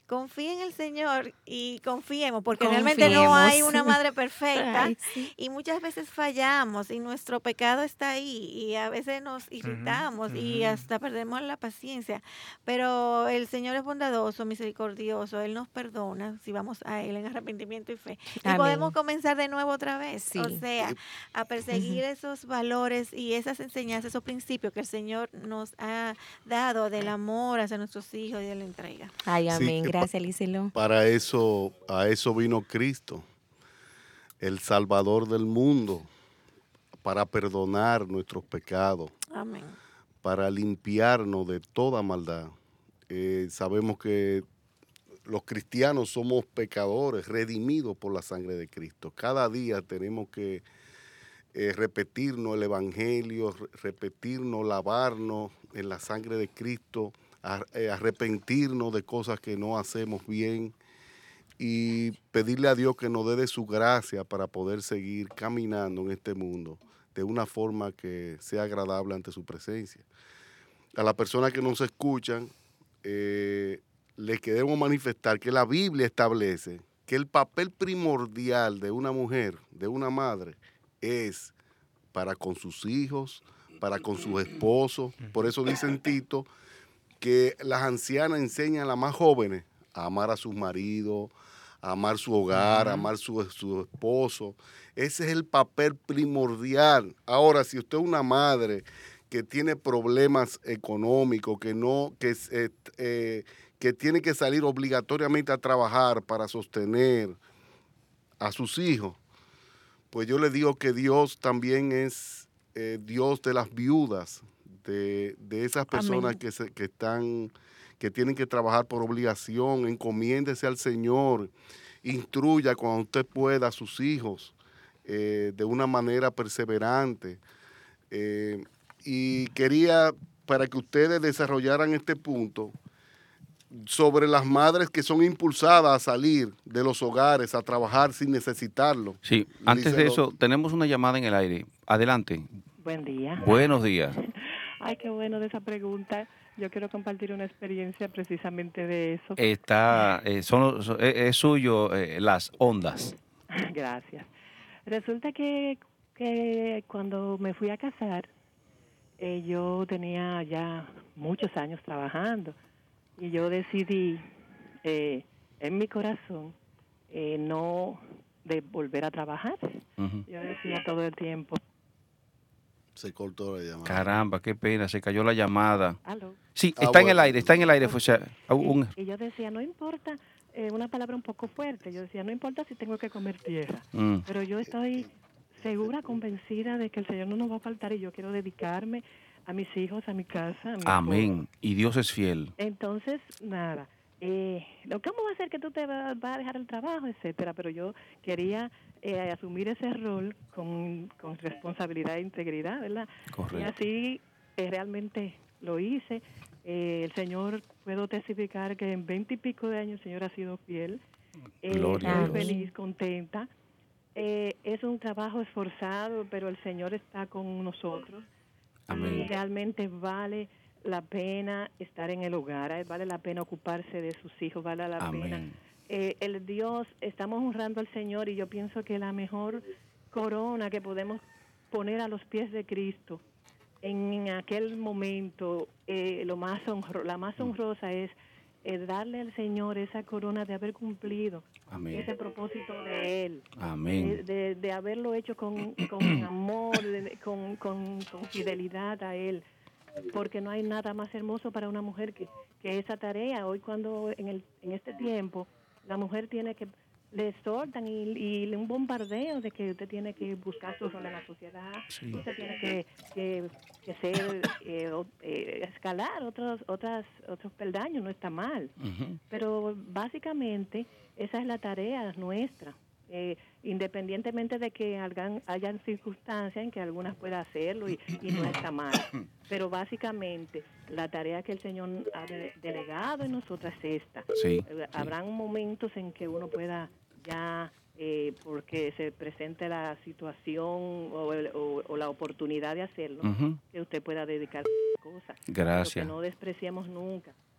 confíe en el Señor y confiemos, porque Confiemos. realmente no hay una madre perfecta. Ay, sí. Y muchas veces fallamos y nuestro pecado está ahí y a veces nos irritamos Ujú, y ujú. hasta perdemos la paciencia. Pero el Señor es bondadoso, misericordioso, Él nos perdona si vamos a Él en arrepentimiento y fe. Y Amén. podemos comenzar de nuevo otra vez. Sí. O sea, a perseguir esos valores y esas enseñanzas, esos principios que el Señor nos ha dado del amor hacia nuestros hijos y de la entrega. Ay, Sí, amén. que pa- Gracias, Liselo. Para eso, a eso vino Cristo, el Salvador del mundo, para perdonar nuestros pecados, Amén. para limpiarnos de toda maldad. Eh, sabemos que los cristianos somos pecadores, redimidos por la sangre de Cristo. Cada día tenemos que eh, repetirnos el Evangelio, re- repetirnos, lavarnos en la sangre de Cristo, a- eh, arrepentirnos de cosas que no hacemos bien y pedirle a Dios que nos dé de su gracia para poder seguir caminando en este mundo de una forma que sea agradable ante su presencia. A las personas que nos escuchan, eh, les queremos manifestar que la Biblia establece que el papel primordial de una mujer, de una madre, es para con sus hijos, para con sus esposos. Por eso dice en Tito que las ancianas enseñan a las más jóvenes a amar a sus maridos, a amar su hogar, a amar su, su esposo. Ese es el papel primordial. Ahora, si usted es una madre que tiene problemas económicos, que no, que, eh, eh, que tiene que salir obligatoriamente a trabajar para sostener a sus hijos, pues yo le digo que Dios también es eh, Dios de las viudas, de, de esas personas Amén. que, se, que están, que tienen que trabajar por obligación. Encomiéndese al Señor, instruya cuando usted pueda a sus hijos eh, de una manera perseverante. Eh, y quería, para que ustedes desarrollaran este punto, sobre las madres que son impulsadas a salir de los hogares, a trabajar sin necesitarlo. Sí, antes de Lícelo. eso, tenemos una llamada en el aire. Adelante. Buen día. Buenos días. Ay, qué bueno de esa pregunta. Yo quiero compartir una experiencia precisamente de eso. Está, eh, son, son- es, es suyo eh, las ondas. Gracias. Resulta que, que cuando me fui a casar, eh, yo tenía ya muchos años trabajando y yo decidí eh, en mi corazón eh, no de volver a trabajar. Ujú. Yo decía todo el tiempo, Se cortó la llamada. Caramba, qué pena, se cayó la llamada. aló. Sí, Ah, está en el bueno. aire, está en el aire. Fue, o sea, un- Y, y yo decía, no importa, eh, una palabra un poco fuerte, yo decía, no importa si tengo que comer tierra, mm, pero yo estoy segura, convencida de que el Señor no nos va a faltar y yo quiero dedicarme a mis hijos, a mi casa, a mi esposo. amén. Y Dios es fiel. Entonces, nada, eh, lo- ¿cómo va a ser que tú te vas vas a dejar el trabajo, etcétera? Pero yo quería eh, asumir ese rol con, con responsabilidad e integridad, ¿verdad? Y Correcto. así eh, realmente lo hice. Eh, el Señor, puedo testificar que en veinte y pico de años el Señor ha sido fiel. Eh, Gloria a estoy Dios. feliz, contenta. Eh, es un trabajo esforzado, pero el Señor está con nosotros. Y Amén. realmente vale la pena estar en el hogar, eh, vale la pena ocuparse de sus hijos, vale la pena. Amén. Eh, el Dios, estamos honrando al Señor y yo pienso que la mejor corona que podemos poner a los pies de Cristo en aquel momento, eh, lo más honro, la más honrosa es eh, darle al Señor esa corona de haber cumplido Amén. ese propósito de Él, de, Amén. de, de haberlo hecho con, con amor, de- con, con, con fidelidad a Él, porque no hay nada más hermoso para una mujer que, que esa tarea. Hoy cuando en, el, en este tiempo la mujer tiene que, le exhortan y, y un bombardeo de que usted tiene que buscar su rol en la sociedad, Sí. usted tiene que, que, que ser, eh, o- eh, escalar otros, otras, otros peldaños, no está mal. Ujú. Pero básicamente esa es la tarea nuestra, eh, independientemente de que hagan, hayan circunstancias en que algunas pueda hacerlo y, y no está mal. Pero básicamente la tarea que el Señor ha de- delegado en nosotras es esta. Sí, Eh, sí. Habrán momentos en que uno pueda ya, eh, porque se presente la situación o, el- o- o la oportunidad de hacerlo, Ujú. que usted pueda dedicar a cosas. Pero Gracias. que no despreciemos nunca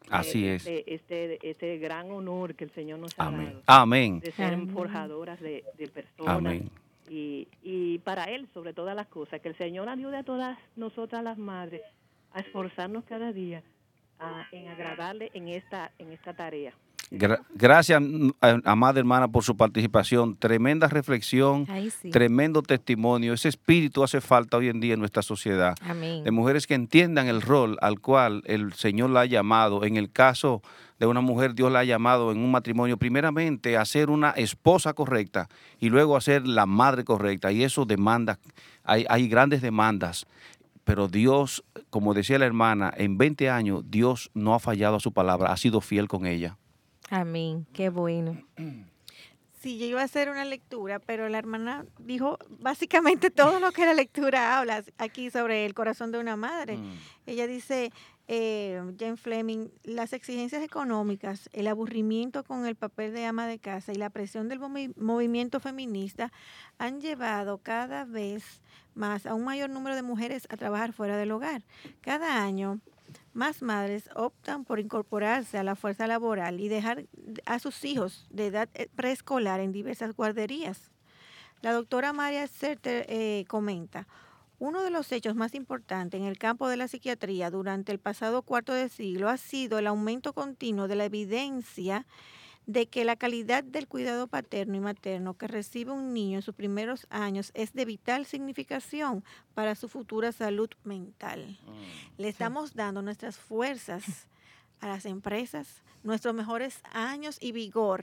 Así es. Este, este, este gran honor que el Señor nos ha Amén. dado. Amén. De ser Amén. forjadoras de, de personas. Amén. Y, y para Él, sobre todas las cosas, que el Señor ayude a todas nosotras las madres a esforzarnos cada día a, en agradarle en esta, en esta tarea. Gra- gracias, amada hermana, por su participación. Tremenda reflexión, Ay, sí. tremendo testimonio. Ese espíritu hace falta hoy en día en nuestra sociedad. Amén. De mujeres que entiendan el rol al cual el Señor la ha llamado. En el caso de una mujer, Dios la ha llamado en un matrimonio, primeramente a ser una esposa correcta y luego a ser la madre correcta. Y eso demanda, hay, hay grandes demandas. Pero Dios, como decía la hermana, en veinte años Dios no ha fallado a su palabra, ha sido fiel con ella. Amén. Qué bueno. Sí, yo iba a hacer una lectura, pero la hermana dijo básicamente todo lo que la lectura habla aquí sobre el corazón de una madre. Mm. Ella dice, eh, Jane Fleming, las exigencias económicas, el aburrimiento con el papel de ama de casa y la presión del movi- movimiento feminista han llevado cada vez más a un mayor número de mujeres a trabajar fuera del hogar. Cada año, más madres optan por incorporarse a la fuerza laboral y dejar a sus hijos de edad preescolar en diversas guarderías. La doctora Maria Serter eh, comenta, uno de los hechos más importantes en el campo de la psiquiatría durante el pasado cuarto de siglo ha sido el aumento continuo de la evidencia de que la calidad del cuidado paterno y materno que recibe un niño en sus primeros años es de vital significación para su futura salud mental. Mm. Le estamos dando nuestras fuerzas a las empresas, nuestros mejores años y vigor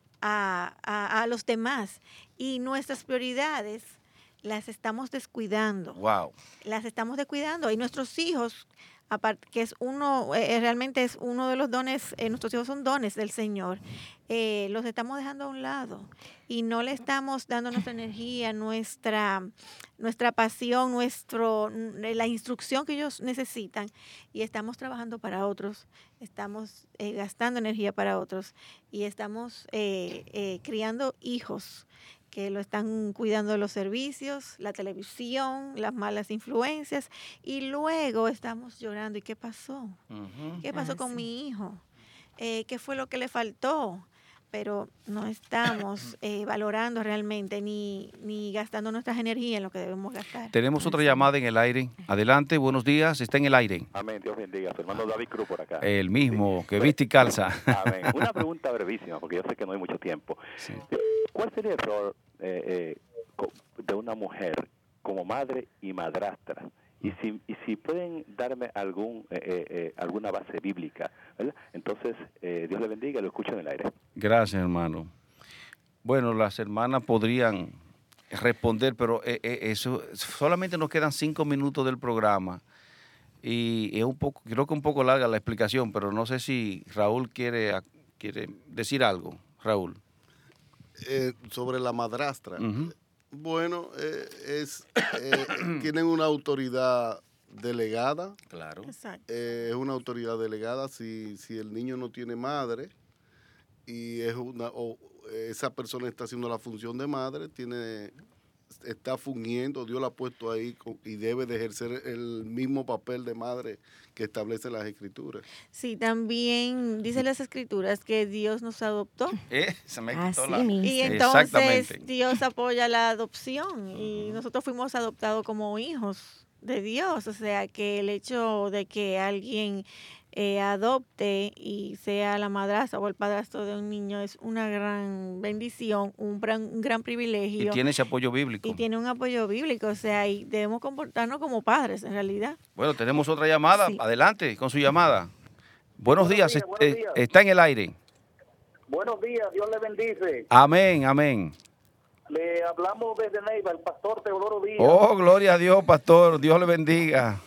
a, a, a los demás, y nuestras prioridades las estamos descuidando. Wow. Las estamos descuidando, y nuestros hijos, aparte que es uno, eh, realmente es uno de los dones, eh, nuestros hijos son dones del Señor, eh, los estamos dejando a un lado y no le estamos dando nuestra energía, nuestra, nuestra pasión, nuestro, la instrucción que ellos necesitan, y estamos trabajando para otros, estamos eh, gastando energía para otros, y estamos eh, eh, criando hijos que lo están cuidando de los servicios, la televisión, las malas influencias, y luego estamos llorando. ¿Y qué pasó? Uh-huh. ¿Qué pasó ah, con sí. mi hijo? Eh, ¿Qué fue lo que le faltó? Pero no estamos eh, valorando realmente ni, ni gastando nuestras energías en lo que debemos gastar. Tenemos otra llamada en el aire. Adelante, buenos días, está en el aire. Amén, Dios bendiga. Su hermano David Cruz por acá. El mismo, sí. que viste y calza. Amén. Una pregunta brevísima, porque yo sé que no hay mucho tiempo. Sí. ¿Cuál sería el rol eh, eh, de una mujer como madre y madrastra? Y si, y si pueden darme algún eh, eh, alguna base bíblica, ¿verdad? Entonces, eh, Dios le bendiga, lo escucho en el aire. Gracias, hermano. Bueno, las hermanas podrían responder, pero eh, eh, eso solamente nos quedan cinco minutos del programa y es un poco, creo que un poco larga la explicación, pero no sé si Raúl quiere, quiere decir algo. Raúl. Eh, sobre la madrastra. Uh-huh. Bueno, eh, es eh, tienen una autoridad delegada. Claro. Eh, es una autoridad delegada si, si el niño no tiene madre y es una o esa persona está haciendo la función de madre, tiene está fungiendo, Dios la ha puesto ahí con, y debe de ejercer el mismo papel de madre que establece las Escrituras. Sí, también dice las Escrituras que Dios nos adoptó. Eh, se me quitó Así la... mismo. Y entonces Dios apoya la adopción y nosotros fuimos adoptados como hijos de Dios. O sea, que el hecho de que alguien eh, adopte y sea la madrastra o el padrastro de un niño es una gran bendición, un gran, un gran privilegio. Y tiene ese apoyo bíblico. Y tiene un apoyo bíblico, o sea, y debemos comportarnos como padres, en realidad. Bueno, tenemos otra llamada. Sí. Adelante con su llamada. Buenos, buenos días, días, buenos días. Eh, está en el aire. Buenos días, Dios le bendice. Amén, amén. Le hablamos desde Neiva, el pastor Teodoro Díaz. Oh, gloria a Dios, pastor. Dios le bendiga.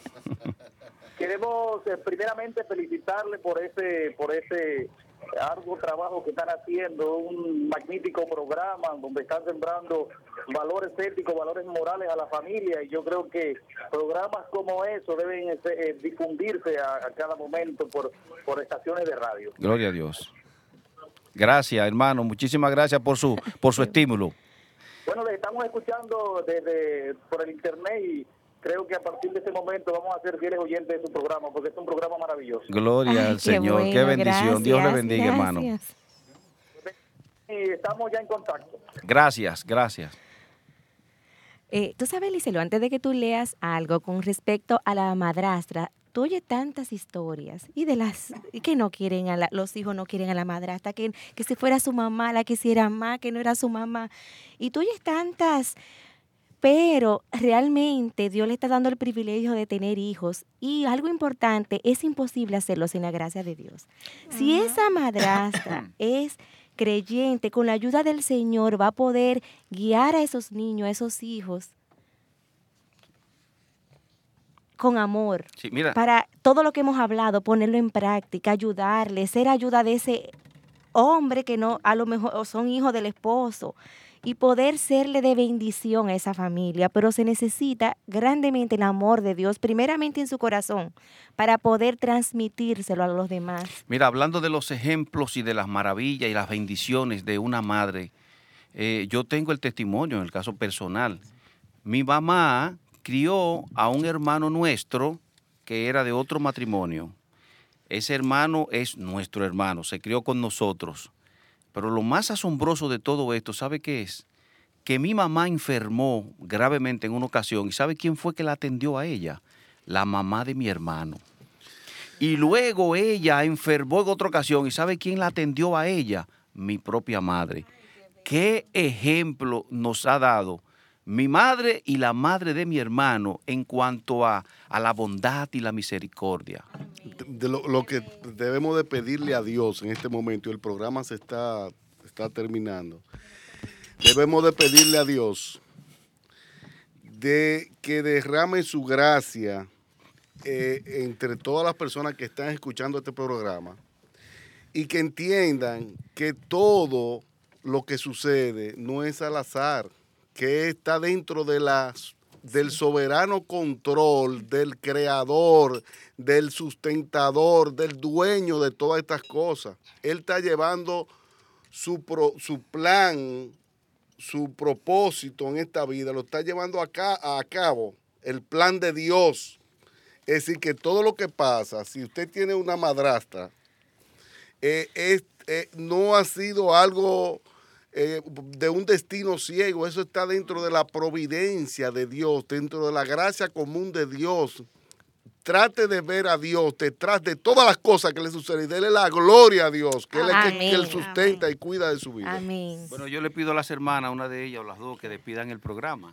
Queremos eh, primeramente felicitarle por ese por ese arduo trabajo que están haciendo, un magnífico programa donde están sembrando valores éticos, valores morales a la familia, y yo creo que programas como eso deben eh, difundirse a, a cada momento por, por estaciones de radio. Gloria a Dios. Gracias, hermano. Muchísimas gracias por su por su estímulo. Bueno, le estamos escuchando desde por el internet y creo que a partir de ese momento vamos a ser fieles oyentes de su programa, porque es un programa maravilloso. Gloria Ay, al Señor, bueno, qué bendición. gracias, Dios le bendiga, gracias. hermano. Y estamos ya en contacto. Gracias, gracias. Eh, tú sabes, Licelo, antes de que tú leas algo con respecto a la madrastra, tú oyes tantas historias y de las que no quieren a la, los hijos no quieren a la madrastra, que, que si fuera su mamá la quisiera más, que no era su mamá. Y tú oyes tantas, pero realmente Dios le está dando el privilegio de tener hijos. Y algo importante, es imposible hacerlo sin la gracia de Dios. Si esa madrastra es creyente, con la ayuda del Señor va a poder guiar a esos niños, a esos hijos, con amor, Sí, mira. para todo lo que hemos hablado, ponerlo en práctica, ayudarle, ser ayuda de ese hombre que no, a lo mejor son hijos del esposo, y poder serle de bendición a esa familia. Pero se necesita grandemente el amor de Dios, primeramente en su corazón, para poder transmitírselo a los demás. Mira, hablando de los ejemplos y de las maravillas y las bendiciones de una madre, eh, yo tengo el testimonio en el caso personal. Mi mamá crió a un hermano nuestro que era de otro matrimonio. Ese hermano es nuestro hermano, se crió con nosotros. Pero lo más asombroso de todo esto, ¿sabe qué es? Que mi mamá enfermó gravemente en una ocasión. ¿Y sabe quién fue que la atendió a ella? La mamá de mi hermano. Y luego ella enfermó en otra ocasión. ¿Y sabe quién la atendió a ella? Mi propia madre. ¿Qué ejemplo nos ha dado mi madre y la madre de mi hermano en cuanto a, a la bondad y la misericordia? De, de lo, lo que debemos de pedirle a Dios en este momento, y el programa se está, está terminando, debemos de pedirle a Dios de que derrame su gracia eh, entre todas las personas que están escuchando este programa y que entiendan que todo lo que sucede no es al azar, que está dentro de las, del soberano control, del creador, del sustentador, del dueño de todas estas cosas. Él está llevando su, pro, su plan, su propósito en esta vida, lo está llevando acá, a cabo, el plan de Dios. Es decir, que todo lo que pasa, si usted tiene una madrastra, eh, es, eh, no ha sido algo... Eh, de un destino ciego, eso está dentro de la providencia de Dios, dentro de la gracia común de Dios. Trate de ver a Dios detrás de todas las cosas que le suceden y dele la gloria a Dios, que Él es que, que Él sustenta Amén. Y cuida de su vida. Amén. Bueno, yo le pido a las hermanas, una de ellas o las dos, que despidan el programa.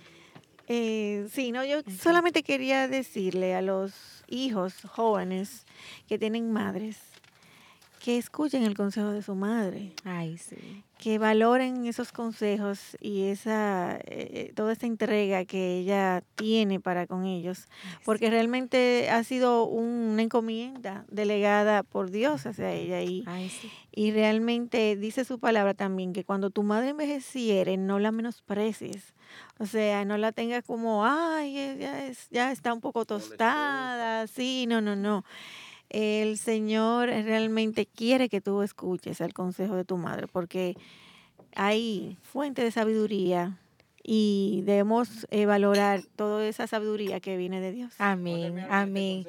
Eh, sí, no, yo solamente quería decirle a los hijos jóvenes que tienen madres que escuchen el consejo de su madre. Ay, sí. Que valoren esos consejos y esa eh, toda esa entrega que ella tiene para con ellos, porque realmente ha sido una encomienda delegada por Dios hacia ella y, Ay, sí. y realmente dice su palabra también que cuando tu madre envejeciere no la menosprecies, o sea, no la tengas como, ay, ya, es, ya está un poco tostada, sí, no, no, no. El Señor realmente quiere que tú escuches el consejo de tu madre, porque hay fuente de sabiduría y debemos eh, valorar toda esa sabiduría que viene de Dios. Amén, amén.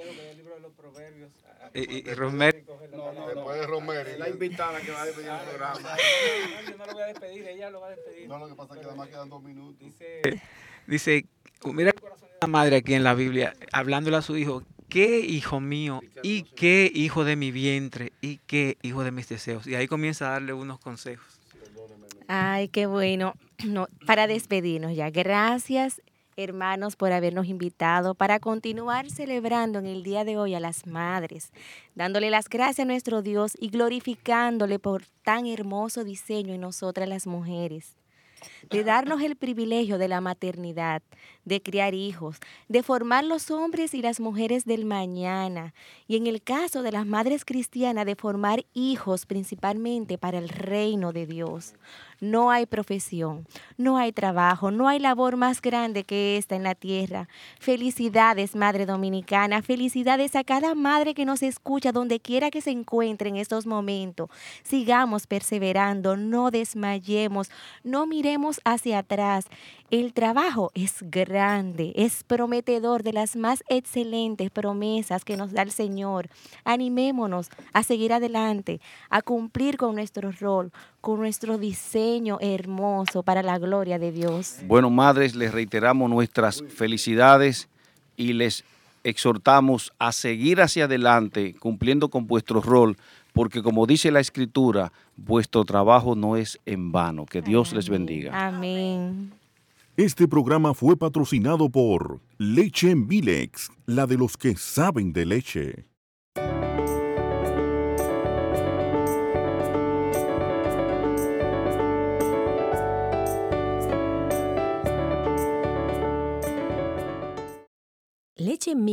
Y, y, y Rosemary. No, no, después de Rosemary. La invitada que va a despedir el programa. No, yo no lo voy a despedir, ella lo va a despedir. No, lo que pasa es que además quedan dos minutos. Dice, dice, mira el corazón de la madre aquí en la Biblia, hablándole a su hijo. ¿Qué hijo mío? ¿Y qué hijo de mi vientre? ¿Y qué hijo de mis deseos? Y ahí comienza a darle unos consejos. Ay, qué bueno. No, para despedirnos ya. Gracias, hermanos, por habernos invitado para continuar celebrando en el día de hoy a las madres, dándole las gracias a nuestro Dios y glorificándole por tan hermoso diseño en nosotras las mujeres, de darnos el privilegio de la maternidad, de criar hijos, de formar los hombres y las mujeres del mañana, y en el caso de las madres cristianas, de formar hijos principalmente para el reino de Dios. No hay profesión, no hay trabajo, no hay labor más grande que esta en la tierra. Felicidades, Madre Dominicana, felicidades a cada madre que nos escucha donde quiera que se encuentre en estos momentos. Sigamos perseverando, no desmayemos, no miremos hacia atrás. El trabajo es grande, es prometedor, de las más excelentes promesas que nos da el Señor. Animémonos a seguir adelante, a cumplir con nuestro rol, con nuestro diseño hermoso para la gloria de Dios. Bueno, madres, les reiteramos nuestras felicidades y les exhortamos a seguir hacia adelante cumpliendo con vuestro rol, porque como dice la Escritura, vuestro trabajo no es en vano. Que Dios Amén. les bendiga. Amén. Este programa fue patrocinado por Leche Milex, la de los que saben de leche.